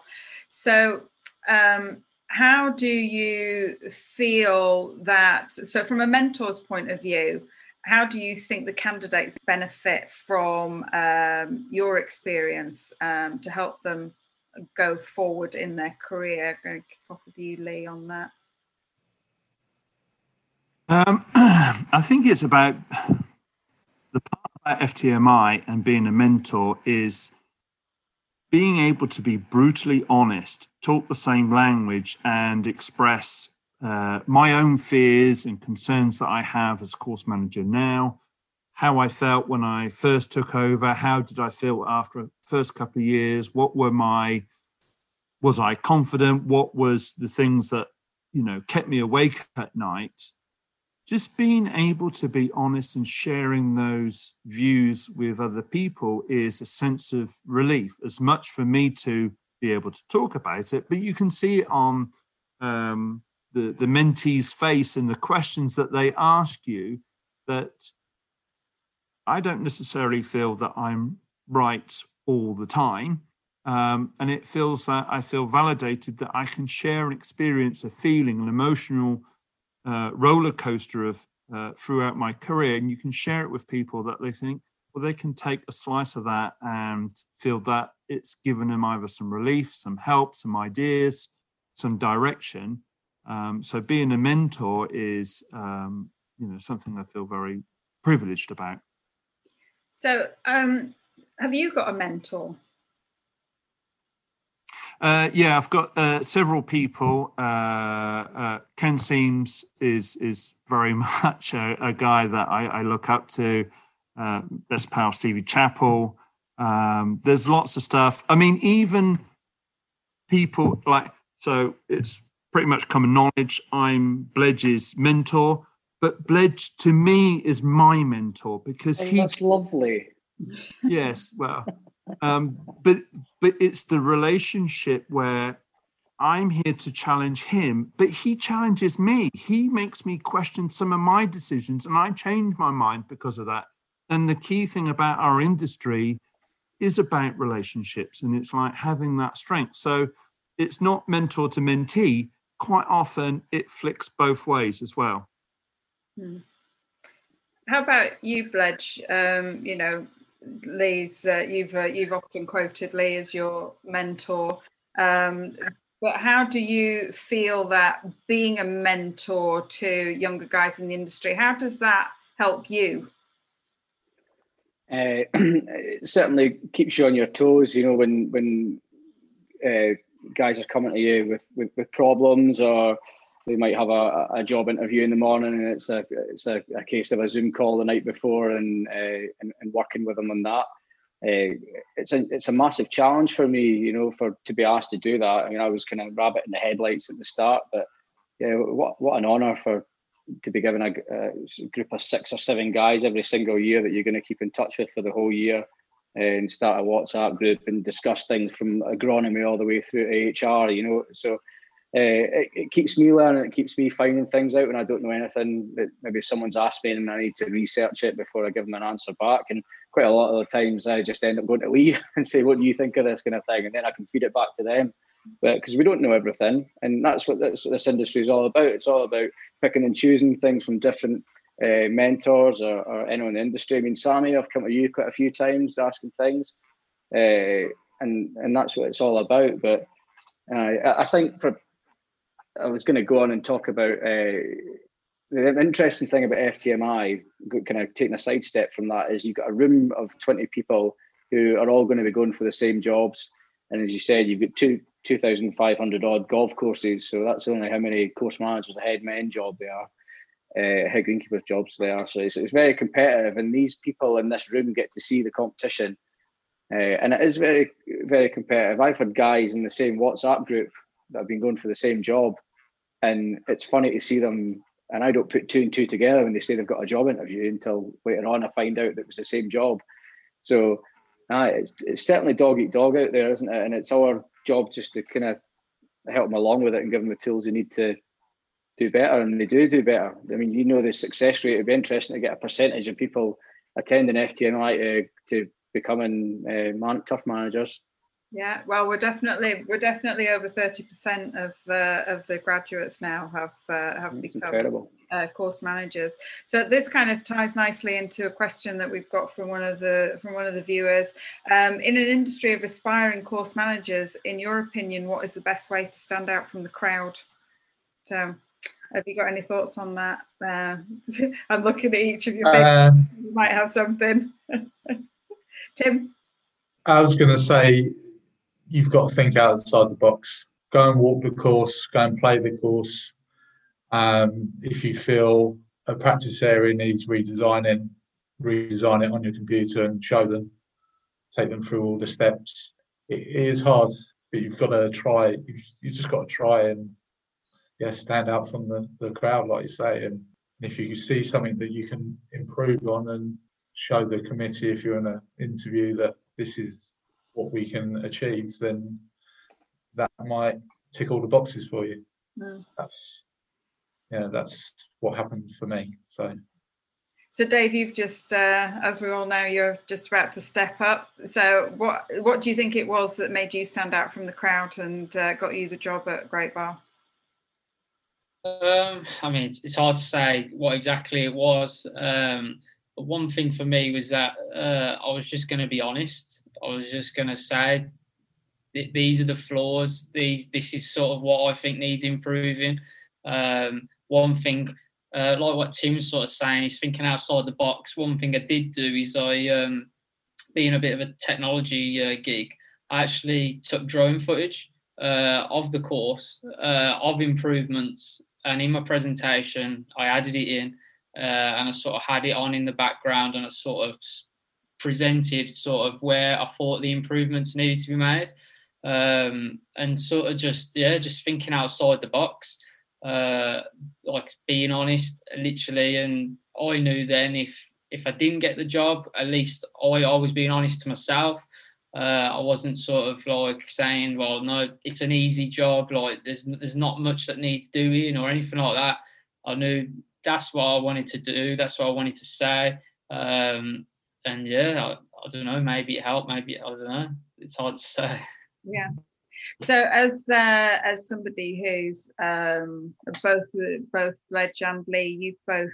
So um, how do you feel that, so from a mentor's point of view, how do you think the candidates benefit from um, your experience um, to help them go forward in their career? I'm going to kick off with you, Lee, on that. Um, I think it's about the part about F T M I and being a mentor is being able to be brutally honest, talk the same language, and express uh, my own fears and concerns that I have as course manager now, how I felt when I first took over, how did I feel after the first couple of years, what were my, was I confident, what was the things that, you know, kept me awake at night. Just being able to be honest and sharing those views with other people is a sense of relief, as much for me to be able to talk about it, but you can see it on um, the, the mentee's face and the questions that they ask you, that I don't necessarily feel that I'm right all the time. Um, and it feels that I feel validated that I can share an experience, a feeling, an emotional Uh, roller coaster of uh, throughout my career, and you can share it with people that they think, well, they can take a slice of that and feel that it's given them either some relief, some help, some ideas, some direction. Um, so being a mentor is, um, you know, something I feel very privileged about. So, um, have you got a mentor? Uh, yeah, I've got uh, several people. Uh, uh, Ken Seams is is very much a, a guy that I, I look up to. Uh, best pal Stevie Chappell. Um, there's lots of stuff. I mean, even people like, so it's pretty much common knowledge. I'm Bledge's mentor, but Bledge to me is my mentor because oh, he. That's lovely. Yes, well, um, but but it's the relationship where I'm here to challenge him, but he challenges me. He makes me question some of my decisions, and I change my mind because of that. And the key thing about our industry is about relationships, and it's like having that strength. So it's not mentor to mentee. Quite often it flicks both ways as well. Hmm. How about you, Bledge? Um, you know, Lee's, uh, you've uh, you've often quoted Lee as your mentor. Um, but how do you feel that being a mentor to younger guys in the industry, how does that help you? Uh, it certainly keeps you on your toes, you know, when when uh, guys are coming to you with, with, with problems, or they might have a, a job interview in the morning and it's a it's a, a case of a Zoom call the night before and uh, and, and working with them on that. Uh, it's a it's a massive challenge for me, you know, for to be asked to do that. I mean, I was kind of rabbit in the headlights at the start, but yeah, what what an honour for to be given a, a group of six or seven guys every single year that you're going to keep in touch with for the whole year, and start a WhatsApp group and discuss things from agronomy all the way through to H R, you know. So uh, it, it keeps me learning, it keeps me finding things out when I don't know anything that maybe someone's asked me and I need to research it before I give them an answer back. And quite a lot of the times I just end up going to Lee and say, what do you think of this kind of thing? And then I can feed it back to them. But because we don't know everything, and that's what this, this industry is all about. It's all about picking and choosing things from different uh, mentors or, or anyone in the industry. I mean, Sammy, I've come to you quite a few times asking things, uh, and and that's what it's all about. But uh, I think for I was going to go on and talk about uh, the interesting thing about F T M I, kind of taking a sidestep from that, is you've got a room of twenty people who are all going to be going for the same jobs. And as you said, you've got two two thousand five hundred odd golf courses, so that's only how many course managers, a head men job they are, uh, head greenkeepers jobs they are. So it's, it's very competitive, and these people in this room get to see the competition, uh, and it is very very competitive. I've had guys in the same WhatsApp group that have been going for the same job, and it's funny to see them. And I don't put two and two together when they say they've got a job interview until later on I find out that it was the same job. So. Uh, it's, it's certainly dog eat dog out there, isn't it? And it's our job just to kind of help them along with it and give them the tools they need to do better, and they do do better. I mean, you know, the success rate, it'd be interesting to get a percentage of people attending F T M I to, to becoming uh, man, tough managers. Yeah, well, we're definitely we're definitely over thirty percent of uh, of the graduates now have uh, have That's become incredible. Uh, course managers. So this kind of ties nicely into a question that we've got from one of the from one of the viewers. Um, in an industry of aspiring course managers, in your opinion, what is the best way to stand out from the crowd? So, have you got any thoughts on that? Uh, I'm looking at each of your fingers. Um, you might have something. Tim? I was going to say, you've got to think outside the box. Go and walk the course, go and play the course. Um, if you feel a practice area needs redesigning, redesign it on your computer and show them, take them through all the steps. It, it is hard, but you've got to try. You've, you've just got to try and yeah, stand out from the, the crowd, like you say. And if you see something that you can improve on and show the committee, if you're in an interview, that this is what we can achieve, then that might tick all the boxes for you. Mm. That's yeah, that's what happened for me. So, so Dave, you've just, uh, as we all know, you're just about to step up. So, what what do you think it was that made you stand out from the crowd and uh, got you the job at Great Barr? Um, I mean, it's, it's hard to say what exactly it was. Um, but one thing for me was that uh, I was just going to be honest. I was just going to say, these are the flaws. These, this is sort of what I think needs improving. Um, one thing, uh, like what Tim's sort of saying, he's thinking outside the box. One thing I did do is I, um, being a bit of a technology uh, geek, I actually took drone footage uh, of the course, uh, of improvements, and in my presentation, I added it in, uh, and I sort of had it on in the background, and I sort of presented sort of where I thought the improvements needed to be made. um, and sort of just yeah, just thinking outside the box, uh, like being honest, literally. And I knew then if if I didn't get the job, at least I always being honest to myself. Uh, I wasn't sort of like saying, well, no, it's an easy job. Like there's there's not much that needs doing or anything like that. I knew that's what I wanted to do. That's what I wanted to say. Um, and yeah, I, I don't know, maybe it helped, maybe, I don't know. It's hard to say. Yeah. So as uh, as somebody who's um, both both Bledge and Lee, you've both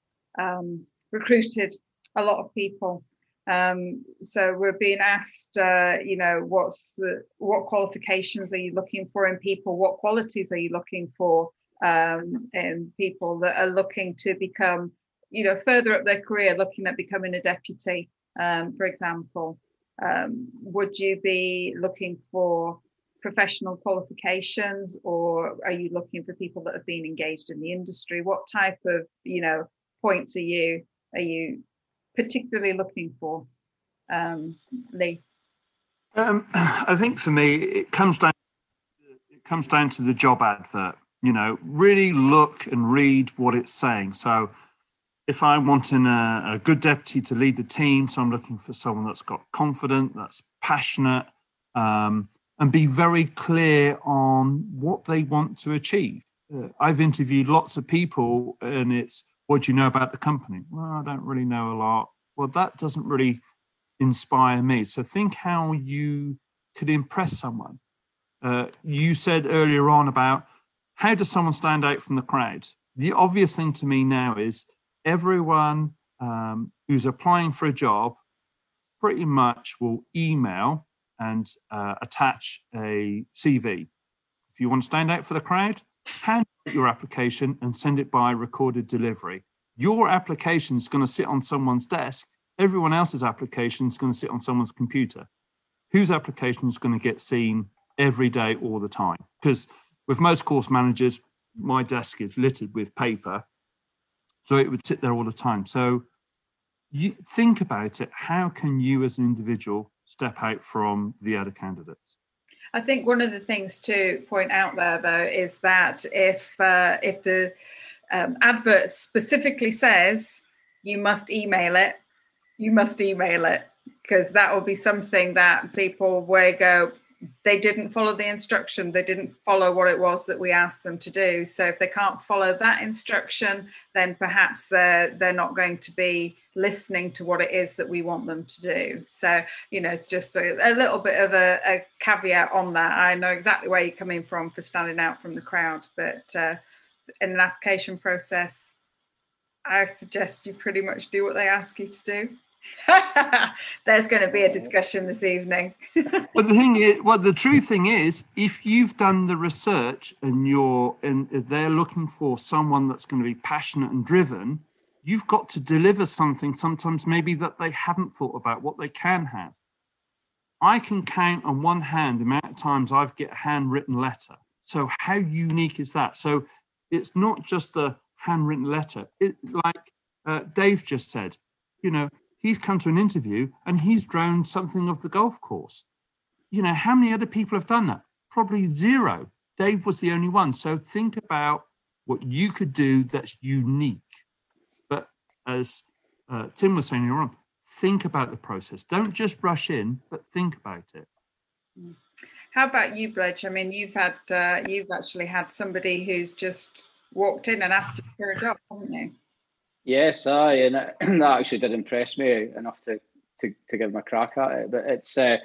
um, recruited a lot of people. Um, so we're being asked, uh, you know, what's the what qualifications are you looking for in people? What qualities are you looking for um, in people that are looking to become, you know, further up their career, looking at becoming a deputy, um, for example? Um, would you be looking for professional qualifications, or are you looking for people that have been engaged in the industry? What type of, you know, points are you are you particularly looking for, um, Lee? Um, I think for me, it comes down it comes down to the job advert. You know, really look and read what it's saying. So, if I'm wanting a, a good deputy to lead the team, so I'm looking for someone that's got confident, that's passionate, um, and be very clear on what they want to achieve. Uh, I've interviewed lots of people, and it's, what do you know about the company? Well, I don't really know a lot. Well, that doesn't really inspire me. So think how you could impress someone. Uh, you said earlier on about how does someone stand out from the crowd? The obvious thing to me now is everyone um, who's applying for a job pretty much will email and uh, attach a C V. If you want to stand out for the crowd, hand out your application and send it by recorded delivery. Your application is going to sit on someone's desk. Everyone else's application is going to sit on someone's computer. Whose application is going to get seen every day, all the time? Because with most course managers, my desk is littered with paper, so it would sit there all the time. So you think about it. How can you as an individual step out from the other candidates? I think one of the things to point out there, though, is that if uh, if the um, advert specifically says you must email it, you must email it, because that will be something that people will go, they didn't follow the instruction, they didn't follow what it was that we asked them to do. So if they can't follow that instruction, then perhaps they're they're not going to be listening to what it is that we want them to do. So, you know, it's just a, a little bit of a, a caveat on that. I know exactly where you're coming from for standing out from the crowd, but uh, in an application process, I suggest you pretty much do what they ask you to do. There's going to be a discussion this evening. Well, the thing is, well, the true thing is, if you've done the research and you're and they're looking for someone that's going to be passionate and driven, you've got to deliver something sometimes maybe that they haven't thought about what they can have. I can count on one hand the amount of times I've get a handwritten letter. So how unique is that? So it's not just the handwritten letter. It, like uh, Dave just said, you know, he's come to an interview and he's drawn something of the golf course. You know, how many other people have done that? Probably zero. Dave was the only one. So think about what you could do that's unique. But as uh, Tim was saying earlier on, think about the process. Don't just rush in, but think about it. How about you, Bledge? I mean, you've had, uh, you've actually had somebody who's just walked in and asked you for a job, haven't you? Yes, aye, and that actually did impress me enough to to, to give my crack at it. But it's uh,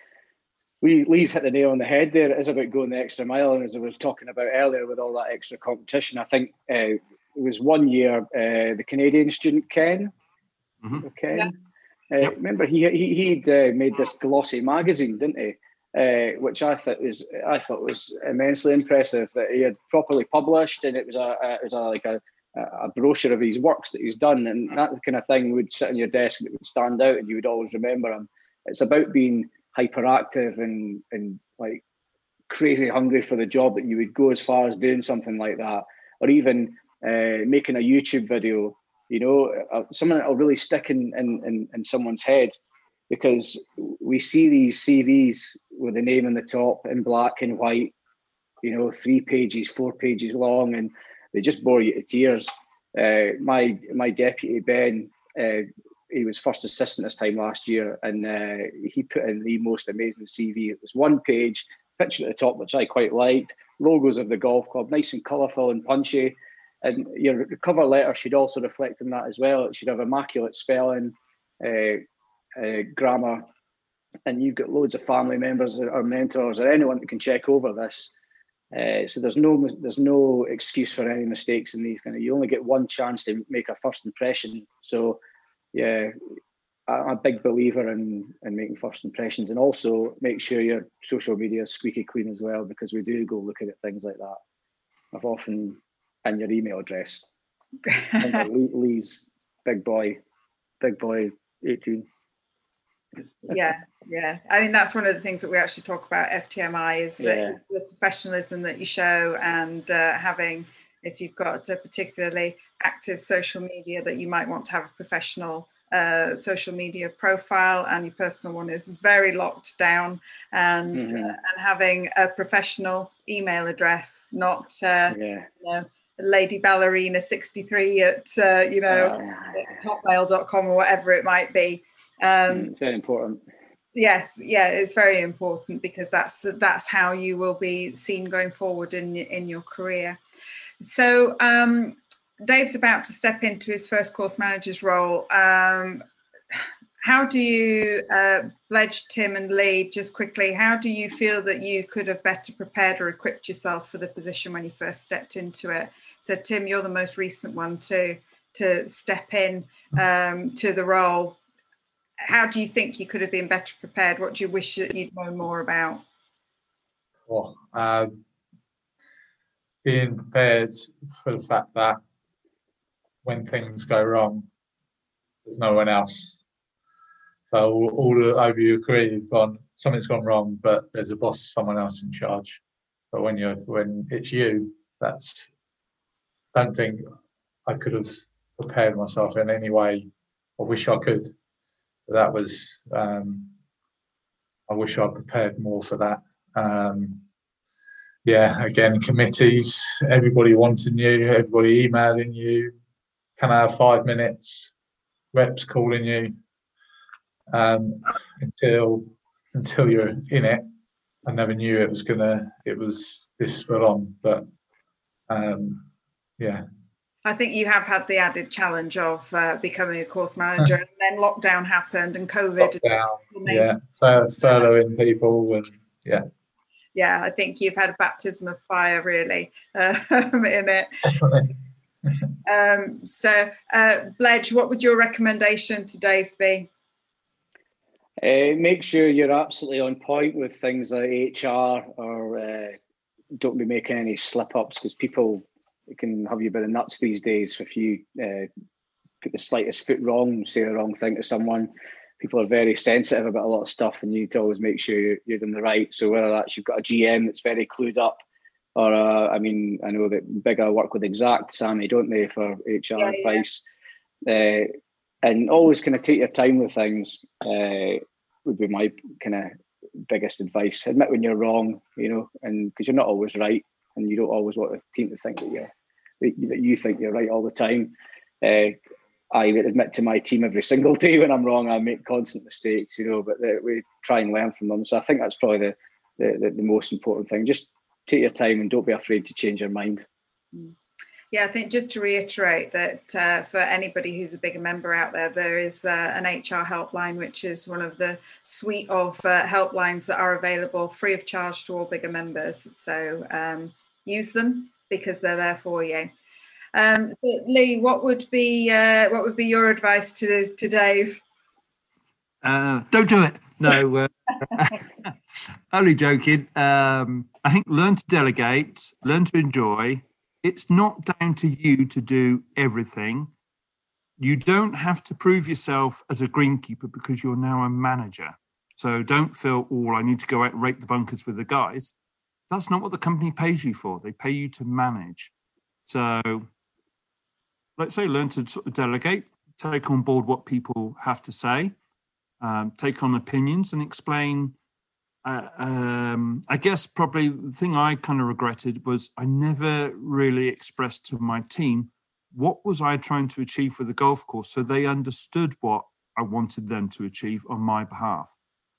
we Lee's hit the nail on the head there. It is about going the extra mile, and as I was talking about earlier, with all that extra competition, I think uh, it was one year uh, the Canadian student Ken. Mm-hmm. Ken, yeah. uh, yep. Remember he he he'd uh, made this glossy magazine, didn't he? Uh, which I thought was I thought was immensely impressive, that he had properly published, and it was a, a it was a, like a a brochure of his works that he's done, and that kind of thing would sit on your desk and it would stand out and you would always remember him. It's about being hyperactive and and like crazy hungry for the job, that you would go as far as doing something like that, or even uh, making a YouTube video, you know, uh, something that'll really stick in, in, in, in someone's head. because we see these C Vs with the name on the top in black and white, you know, three pages, four pages long, and they just bore you to tears. Uh, my my deputy Ben, uh, he was first assistant this time last year, and uh, he put in the most amazing C V. It was one page, picture at the top, which I quite liked, logos of the golf club, nice and colourful and punchy. And your cover letter should also reflect on that as well. It should have immaculate spelling, uh, uh, grammar, and you've got loads of family members or mentors or anyone that can check over this. Uh, so there's no there's no excuse for any mistakes in these kind of. You only get one chance to make a first impression. So yeah, I'm a big believer in in making first impressions, and also make sure your social media is squeaky clean as well, because we do go looking at things like that. I've often and your email address. Lee's big boy, big boy eighteen. Yeah, yeah. I mean, that's one of the things that we actually talk about F T M I is Yeah. uh, the professionalism that you show, and uh, having, if you've got a particularly active social media, that you might want to have a professional uh, social media profile, and your personal one is very locked down, and Mm-hmm. uh, and having a professional email address, not uh, Yeah. you know, Lady Ballerina sixty-three at uh, you know Uh, hotmail dot com or whatever it might be. Um, it's very important. Yes, yeah, it's very important, because that's that's how you will be seen going forward in in your career. So um, Dave's about to step into his first course manager's role. Um, how do you, uh, Bledge, Tim and Lee, just quickly, how do you feel that you could have better prepared or equipped yourself for the position when you first stepped into it? So Tim, you're the most recent one to, to step in um, to the role. How do you think you could have been better prepared? What do you wish that you'd known more about? Well, um, being prepared for the fact that when things go wrong, there's no one else. So all, all the, over your career, you've gone, something's gone wrong, but there's a boss, someone else in charge. But when you're when it's you, that's. I don't think I could have prepared myself in any way. I wish I could. That was, um, I wish I prepared more for that. Um, yeah, again, committees, everybody wanting you, everybody emailing you, can I have five minutes, reps calling you, um, until until you're in it. I never knew it was gonna, it was this full on, but um, yeah. I think you have had the added challenge of uh, becoming a course manager, and then lockdown happened and COVID. Lockdown, yeah, furloughing people, and yeah. Yeah, I think you've had a baptism of fire, really, uh, in it. Definitely. um, so, uh, Bledge, what would your recommendation to Dave be? Uh, make sure you're absolutely on point with things like H R, or uh, don't be making any slip-ups, because people can have you by the nuts these days if you uh, put the slightest foot wrong, say the wrong thing to someone. People are very sensitive about a lot of stuff, and you need to always make sure you're, you're doing the right. So whether that's you've got a G M that's very clued up, or uh, I mean, I know that Bigger work with Exact, Sammy, don't they, for H R yeah, advice? Yeah. Uh, and always kind of take your time with things. Uh, would be my kind of biggest advice. Admit when you're wrong, you know, and because you're not always right, and you don't always want the team to think that you're that you think you're right all the time. Uh, I admit to my team every single day when I'm wrong. I make constant mistakes, you know, but we try and learn from them. So I think that's probably the, the, the most important thing. Just take your time and don't be afraid to change your mind. Yeah, I think just to reiterate that uh, for anybody who's a bigger member out there, there is uh, an H R helpline, which is one of the suite of uh, helplines that are available free of charge to all bigger members. So um, use them, because they're there for you. Um, Lee, what would be uh, what would be your advice to to Dave? Uh, don't do it. No, uh, only joking. Um, I think learn to delegate, learn to enjoy. It's not down to you to do everything. You don't have to prove yourself as a greenkeeper because you're now a manager. So don't feel, oh, I need to go out and rake the bunkers with the guys. That's not what the company pays you for. They pay you to manage. So let's say learn to sort of delegate, take on board what people have to say. um, take on opinions and explain. Uh, um, I guess probably the thing I kind of regretted was I never really expressed to my team what was I trying to achieve with the golf course, so they understood what I wanted them to achieve on my behalf.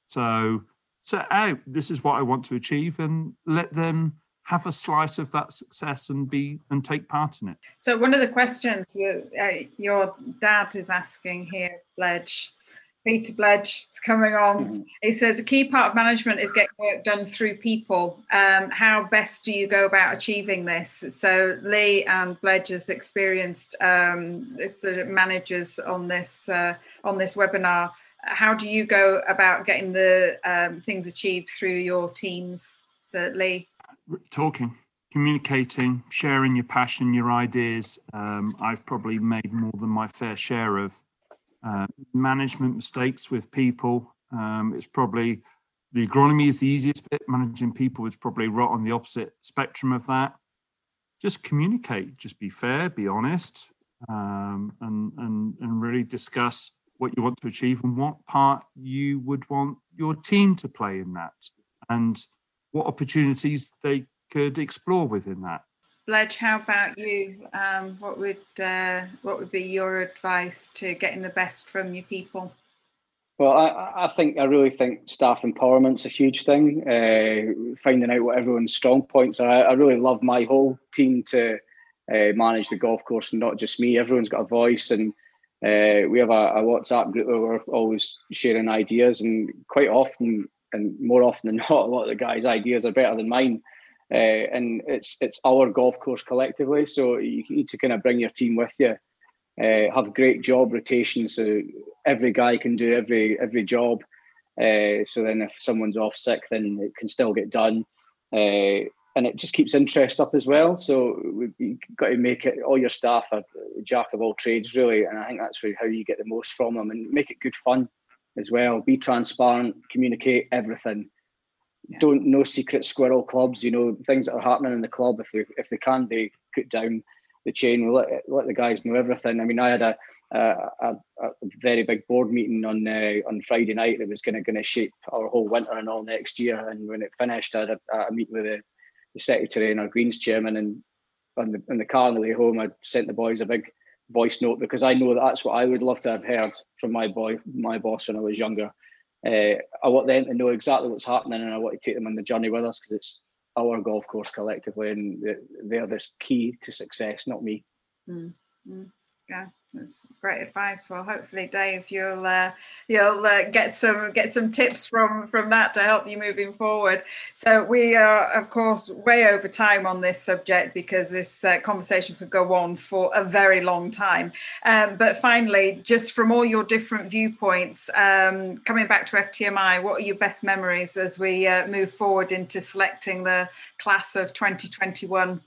So, set out, this is what I want to achieve, and let them have a slice of that success and be and take part in it. So one of the questions that uh, your dad is asking here, Bledge, Peter Bledge is coming on. Mm-hmm. He says a key part of management is getting work done through people. Um, how best do you go about achieving this? So Lee and Bledge has experienced um, sort of managers on this uh, on this webinar. How do you go about getting the um, things achieved through your teams? So Lee. Talking, communicating, sharing your passion, your ideas. Um, I've probably made more than my fair share of uh, management mistakes with people. Um, it's probably, the agronomy is the easiest bit. Managing people is probably right on the opposite spectrum of that. Just communicate, just be fair, be honest, um, and, and, and really discuss what you want to achieve and what part you would want your team to play in that. And what opportunities they could explore within that. Bledge, how about you? Um, what would uh, what would be your advice to getting the best from your people? Well, I, I think I really think staff empowerment's a huge thing. Uh, finding out what everyone's strong points are. I, I really love my whole team to uh, manage the golf course, and not just me. Everyone's got a voice, and uh, we have a, a WhatsApp group where we're always sharing ideas, and quite often. And more often than not, a lot of the guys' ideas are better than mine. Uh, and it's it's our golf course collectively. So you need to kind of bring your team with you. Uh, have great job rotations, so every guy can do every every job. Uh, so then if someone's off sick, then it can still get done. Uh, and it just keeps interest up as well. So we've got to make it, all your staff a jack of all trades, really. And I think that's how you get the most from them, and make it good fun as well. Be transparent, communicate everything. Yeah. Don't no secret squirrel clubs. You know, things that are happening in the club. If they if they can be put down the chain, we'll let let the guys know everything. I mean, I had a a, a, a very big board meeting on uh, on Friday night that was going to going to shape our whole winter and all next year. And when it finished, I had a, a meeting with the, the secretary and our Greens chairman. And on the in the car on the way home, I sent the boys a big voice note, because I know that that's what I would love to have heard from my boy, my boss when I was younger. Uh, I want them to know exactly what's happening, and I want to take them on the journey with us, because it's our golf course collectively, and they're the key to success, not me. Mm, mm, yeah, that's great advice. Well, hopefully, Dave, you'll uh, you'll uh, get some get some tips from from that to help you moving forward. So we are, of course, way over time on this subject, because this uh, conversation could go on for a very long time. Um, but finally, just from all your different viewpoints, um, coming back to F T M I, what are your best memories as we uh, move forward into selecting the class of twenty twenty-one?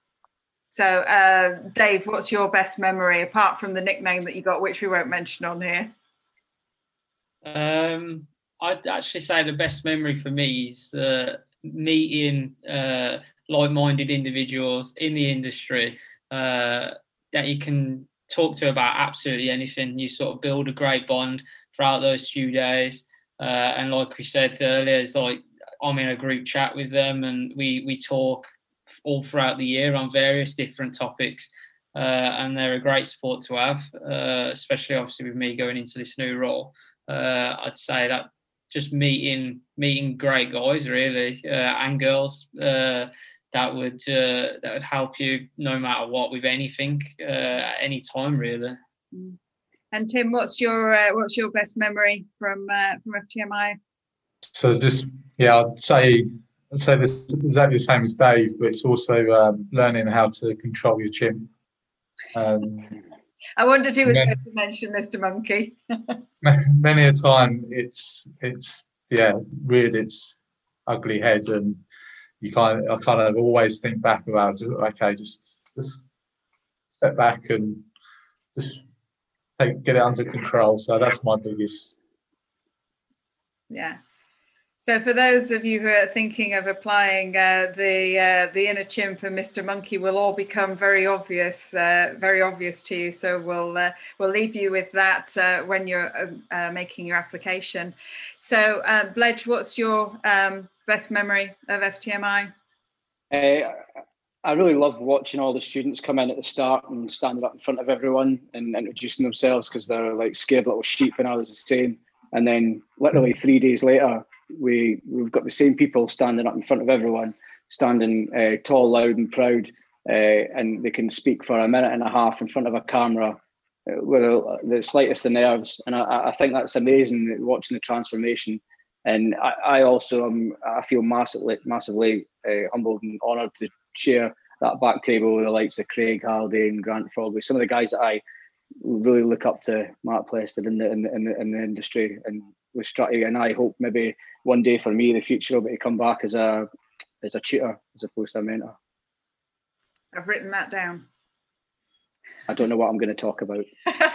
So, uh, Dave, what's your best memory, apart from the nickname that you got, which we won't mention on here? Um, I'd actually say the best memory for me is uh, meeting uh, like-minded individuals in the industry uh, that you can talk to about absolutely anything. You sort of build a great bond throughout those few days. Uh, and like we said earlier, it's like I'm in a group chat with them, and we we talk all throughout the year on various different topics, uh, and they're a great sport to have, uh, especially obviously with me going into this new role. Uh, I'd say that just meeting meeting great guys, really, uh, and girls, uh, that would uh, that would help you no matter what with anything, uh, at any time, really. And Tim, what's your uh, what's your best memory from uh, from F T M I? So just yeah, I'd say. I'd say this exactly the same as Dave, but it's also um, learning how to control your chin. Um, I wondered who was going to mention Mister Monkey. Many a time, it's it's yeah, reared its ugly head, and you kind of I kind of always think back about okay, just just step back and just take get it under control. So that's my biggest. Yeah. So for those of you who are thinking of applying, uh, the uh, the inner chimp and Mister Monkey will all become very obvious, uh, very obvious to you. So we'll uh, we'll leave you with that uh, when you're uh, making your application. So uh, Bledge, what's your um, best memory of F T M I? Uh, I really love watching all the students come in at the start and standing up in front of everyone and introducing themselves, because they're like scared little sheep, and I was the same. And then literally three days later, we, we've got the same people standing up in front of everyone, standing uh, tall, loud and proud, uh, and they can speak for a minute and a half in front of a camera uh, with the slightest of nerves. And I, I think that's amazing, watching the transformation. And I, I also am, I feel massively, massively uh, humbled and honoured to share that back table with the likes of Craig Halliday and Grant Frogley, some of the guys that I really look up to, Mark Plested in the in the, in the, in the industry, and with Strutty. And I hope maybe one day for me, the future will be to come back as a as a tutor as opposed to a mentor. I've written that down. I don't know what I'm going to talk about.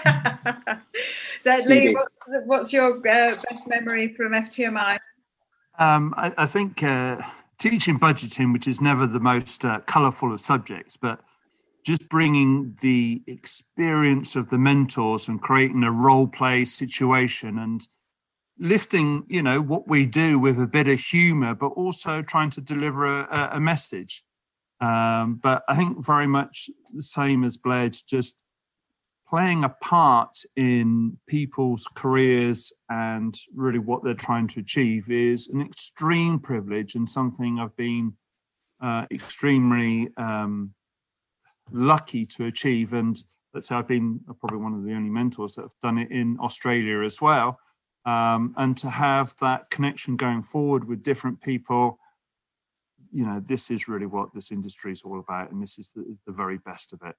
So Lee, what's, what's your uh, best memory from F T M I? Um, I, I think uh, teaching budgeting, which is never the most uh, colourful of subjects, but just bringing the experience of the mentors and creating a role play situation and lifting, you know, what we do with a bit of humour, but also trying to deliver a, a message. Um, but I think very much the same as Bledge, just playing a part in people's careers and really what they're trying to achieve is an extreme privilege and something I've been uh, extremely um, lucky to achieve. And let's say I've been probably one of the only mentors that have done it in Australia as well. Um, and to have that connection going forward with different people, you know, this is really what this industry is all about, and this is the, the very best of it.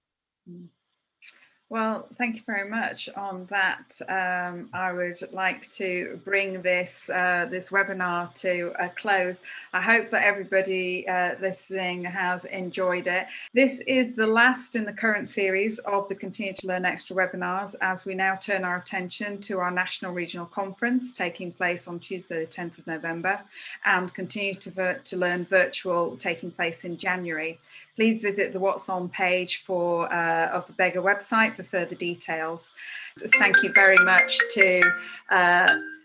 Well, thank you very much on that. Um, I would like to bring this uh, this webinar to a close. I hope that everybody uh, listening has enjoyed it. This is the last in the current series of the Continue to Learn Extra webinars, as we now turn our attention to our National Regional Conference taking place on Tuesday the tenth of November, and Continue to, Vir- to Learn Virtual taking place in January. Please visit the What's On page for uh, of the Bega website for further details. Thank you very much to uh,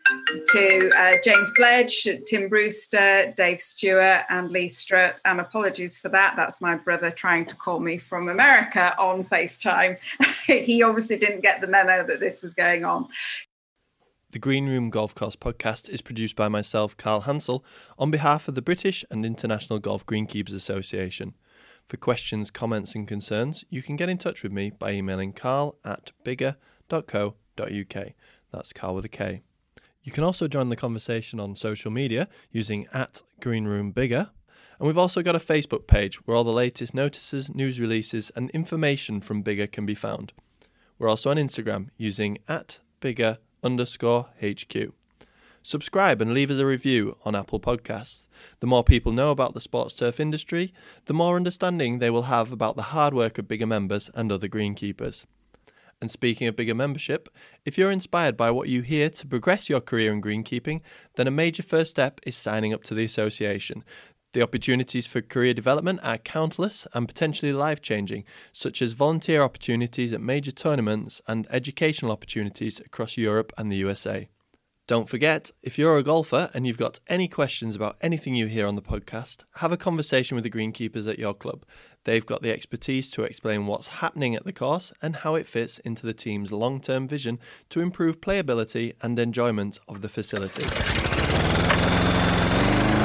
to uh, James Bledge, Tim Brewster, Dave Stewart and Lee Strutt, and apologies for that. That's my brother trying to call me from America on FaceTime. He obviously didn't get the memo that this was going on. The Green Room Golf Course podcast is produced by myself, Carl Hansel, on behalf of the British and International Golf Greenkeepers Association. For questions, comments and concerns, you can get in touch with me by emailing carl at bigger dot co dot uk. That's Carl with a K. You can also join the conversation on social media using at greenroombigger. And we've also got a Facebook page where all the latest notices, news releases and information from Bigger can be found. We're also on Instagram using at bigger underscore HQ. Subscribe and leave us a review on Apple Podcasts. The more people know about the sports turf industry, the more understanding they will have about the hard work of Bigger members and other greenkeepers. And speaking of Bigger membership, if you're inspired by what you hear to progress your career in greenkeeping, then a major first step is signing up to the association. The opportunities for career development are countless and potentially life-changing, such as volunteer opportunities at major tournaments and educational opportunities across Europe and the U S A. Don't forget, if you're a golfer and you've got any questions about anything you hear on the podcast, have a conversation with the greenkeepers at your club. They've got the expertise to explain what's happening at the course and how it fits into the team's long-term vision to improve playability and enjoyment of the facility.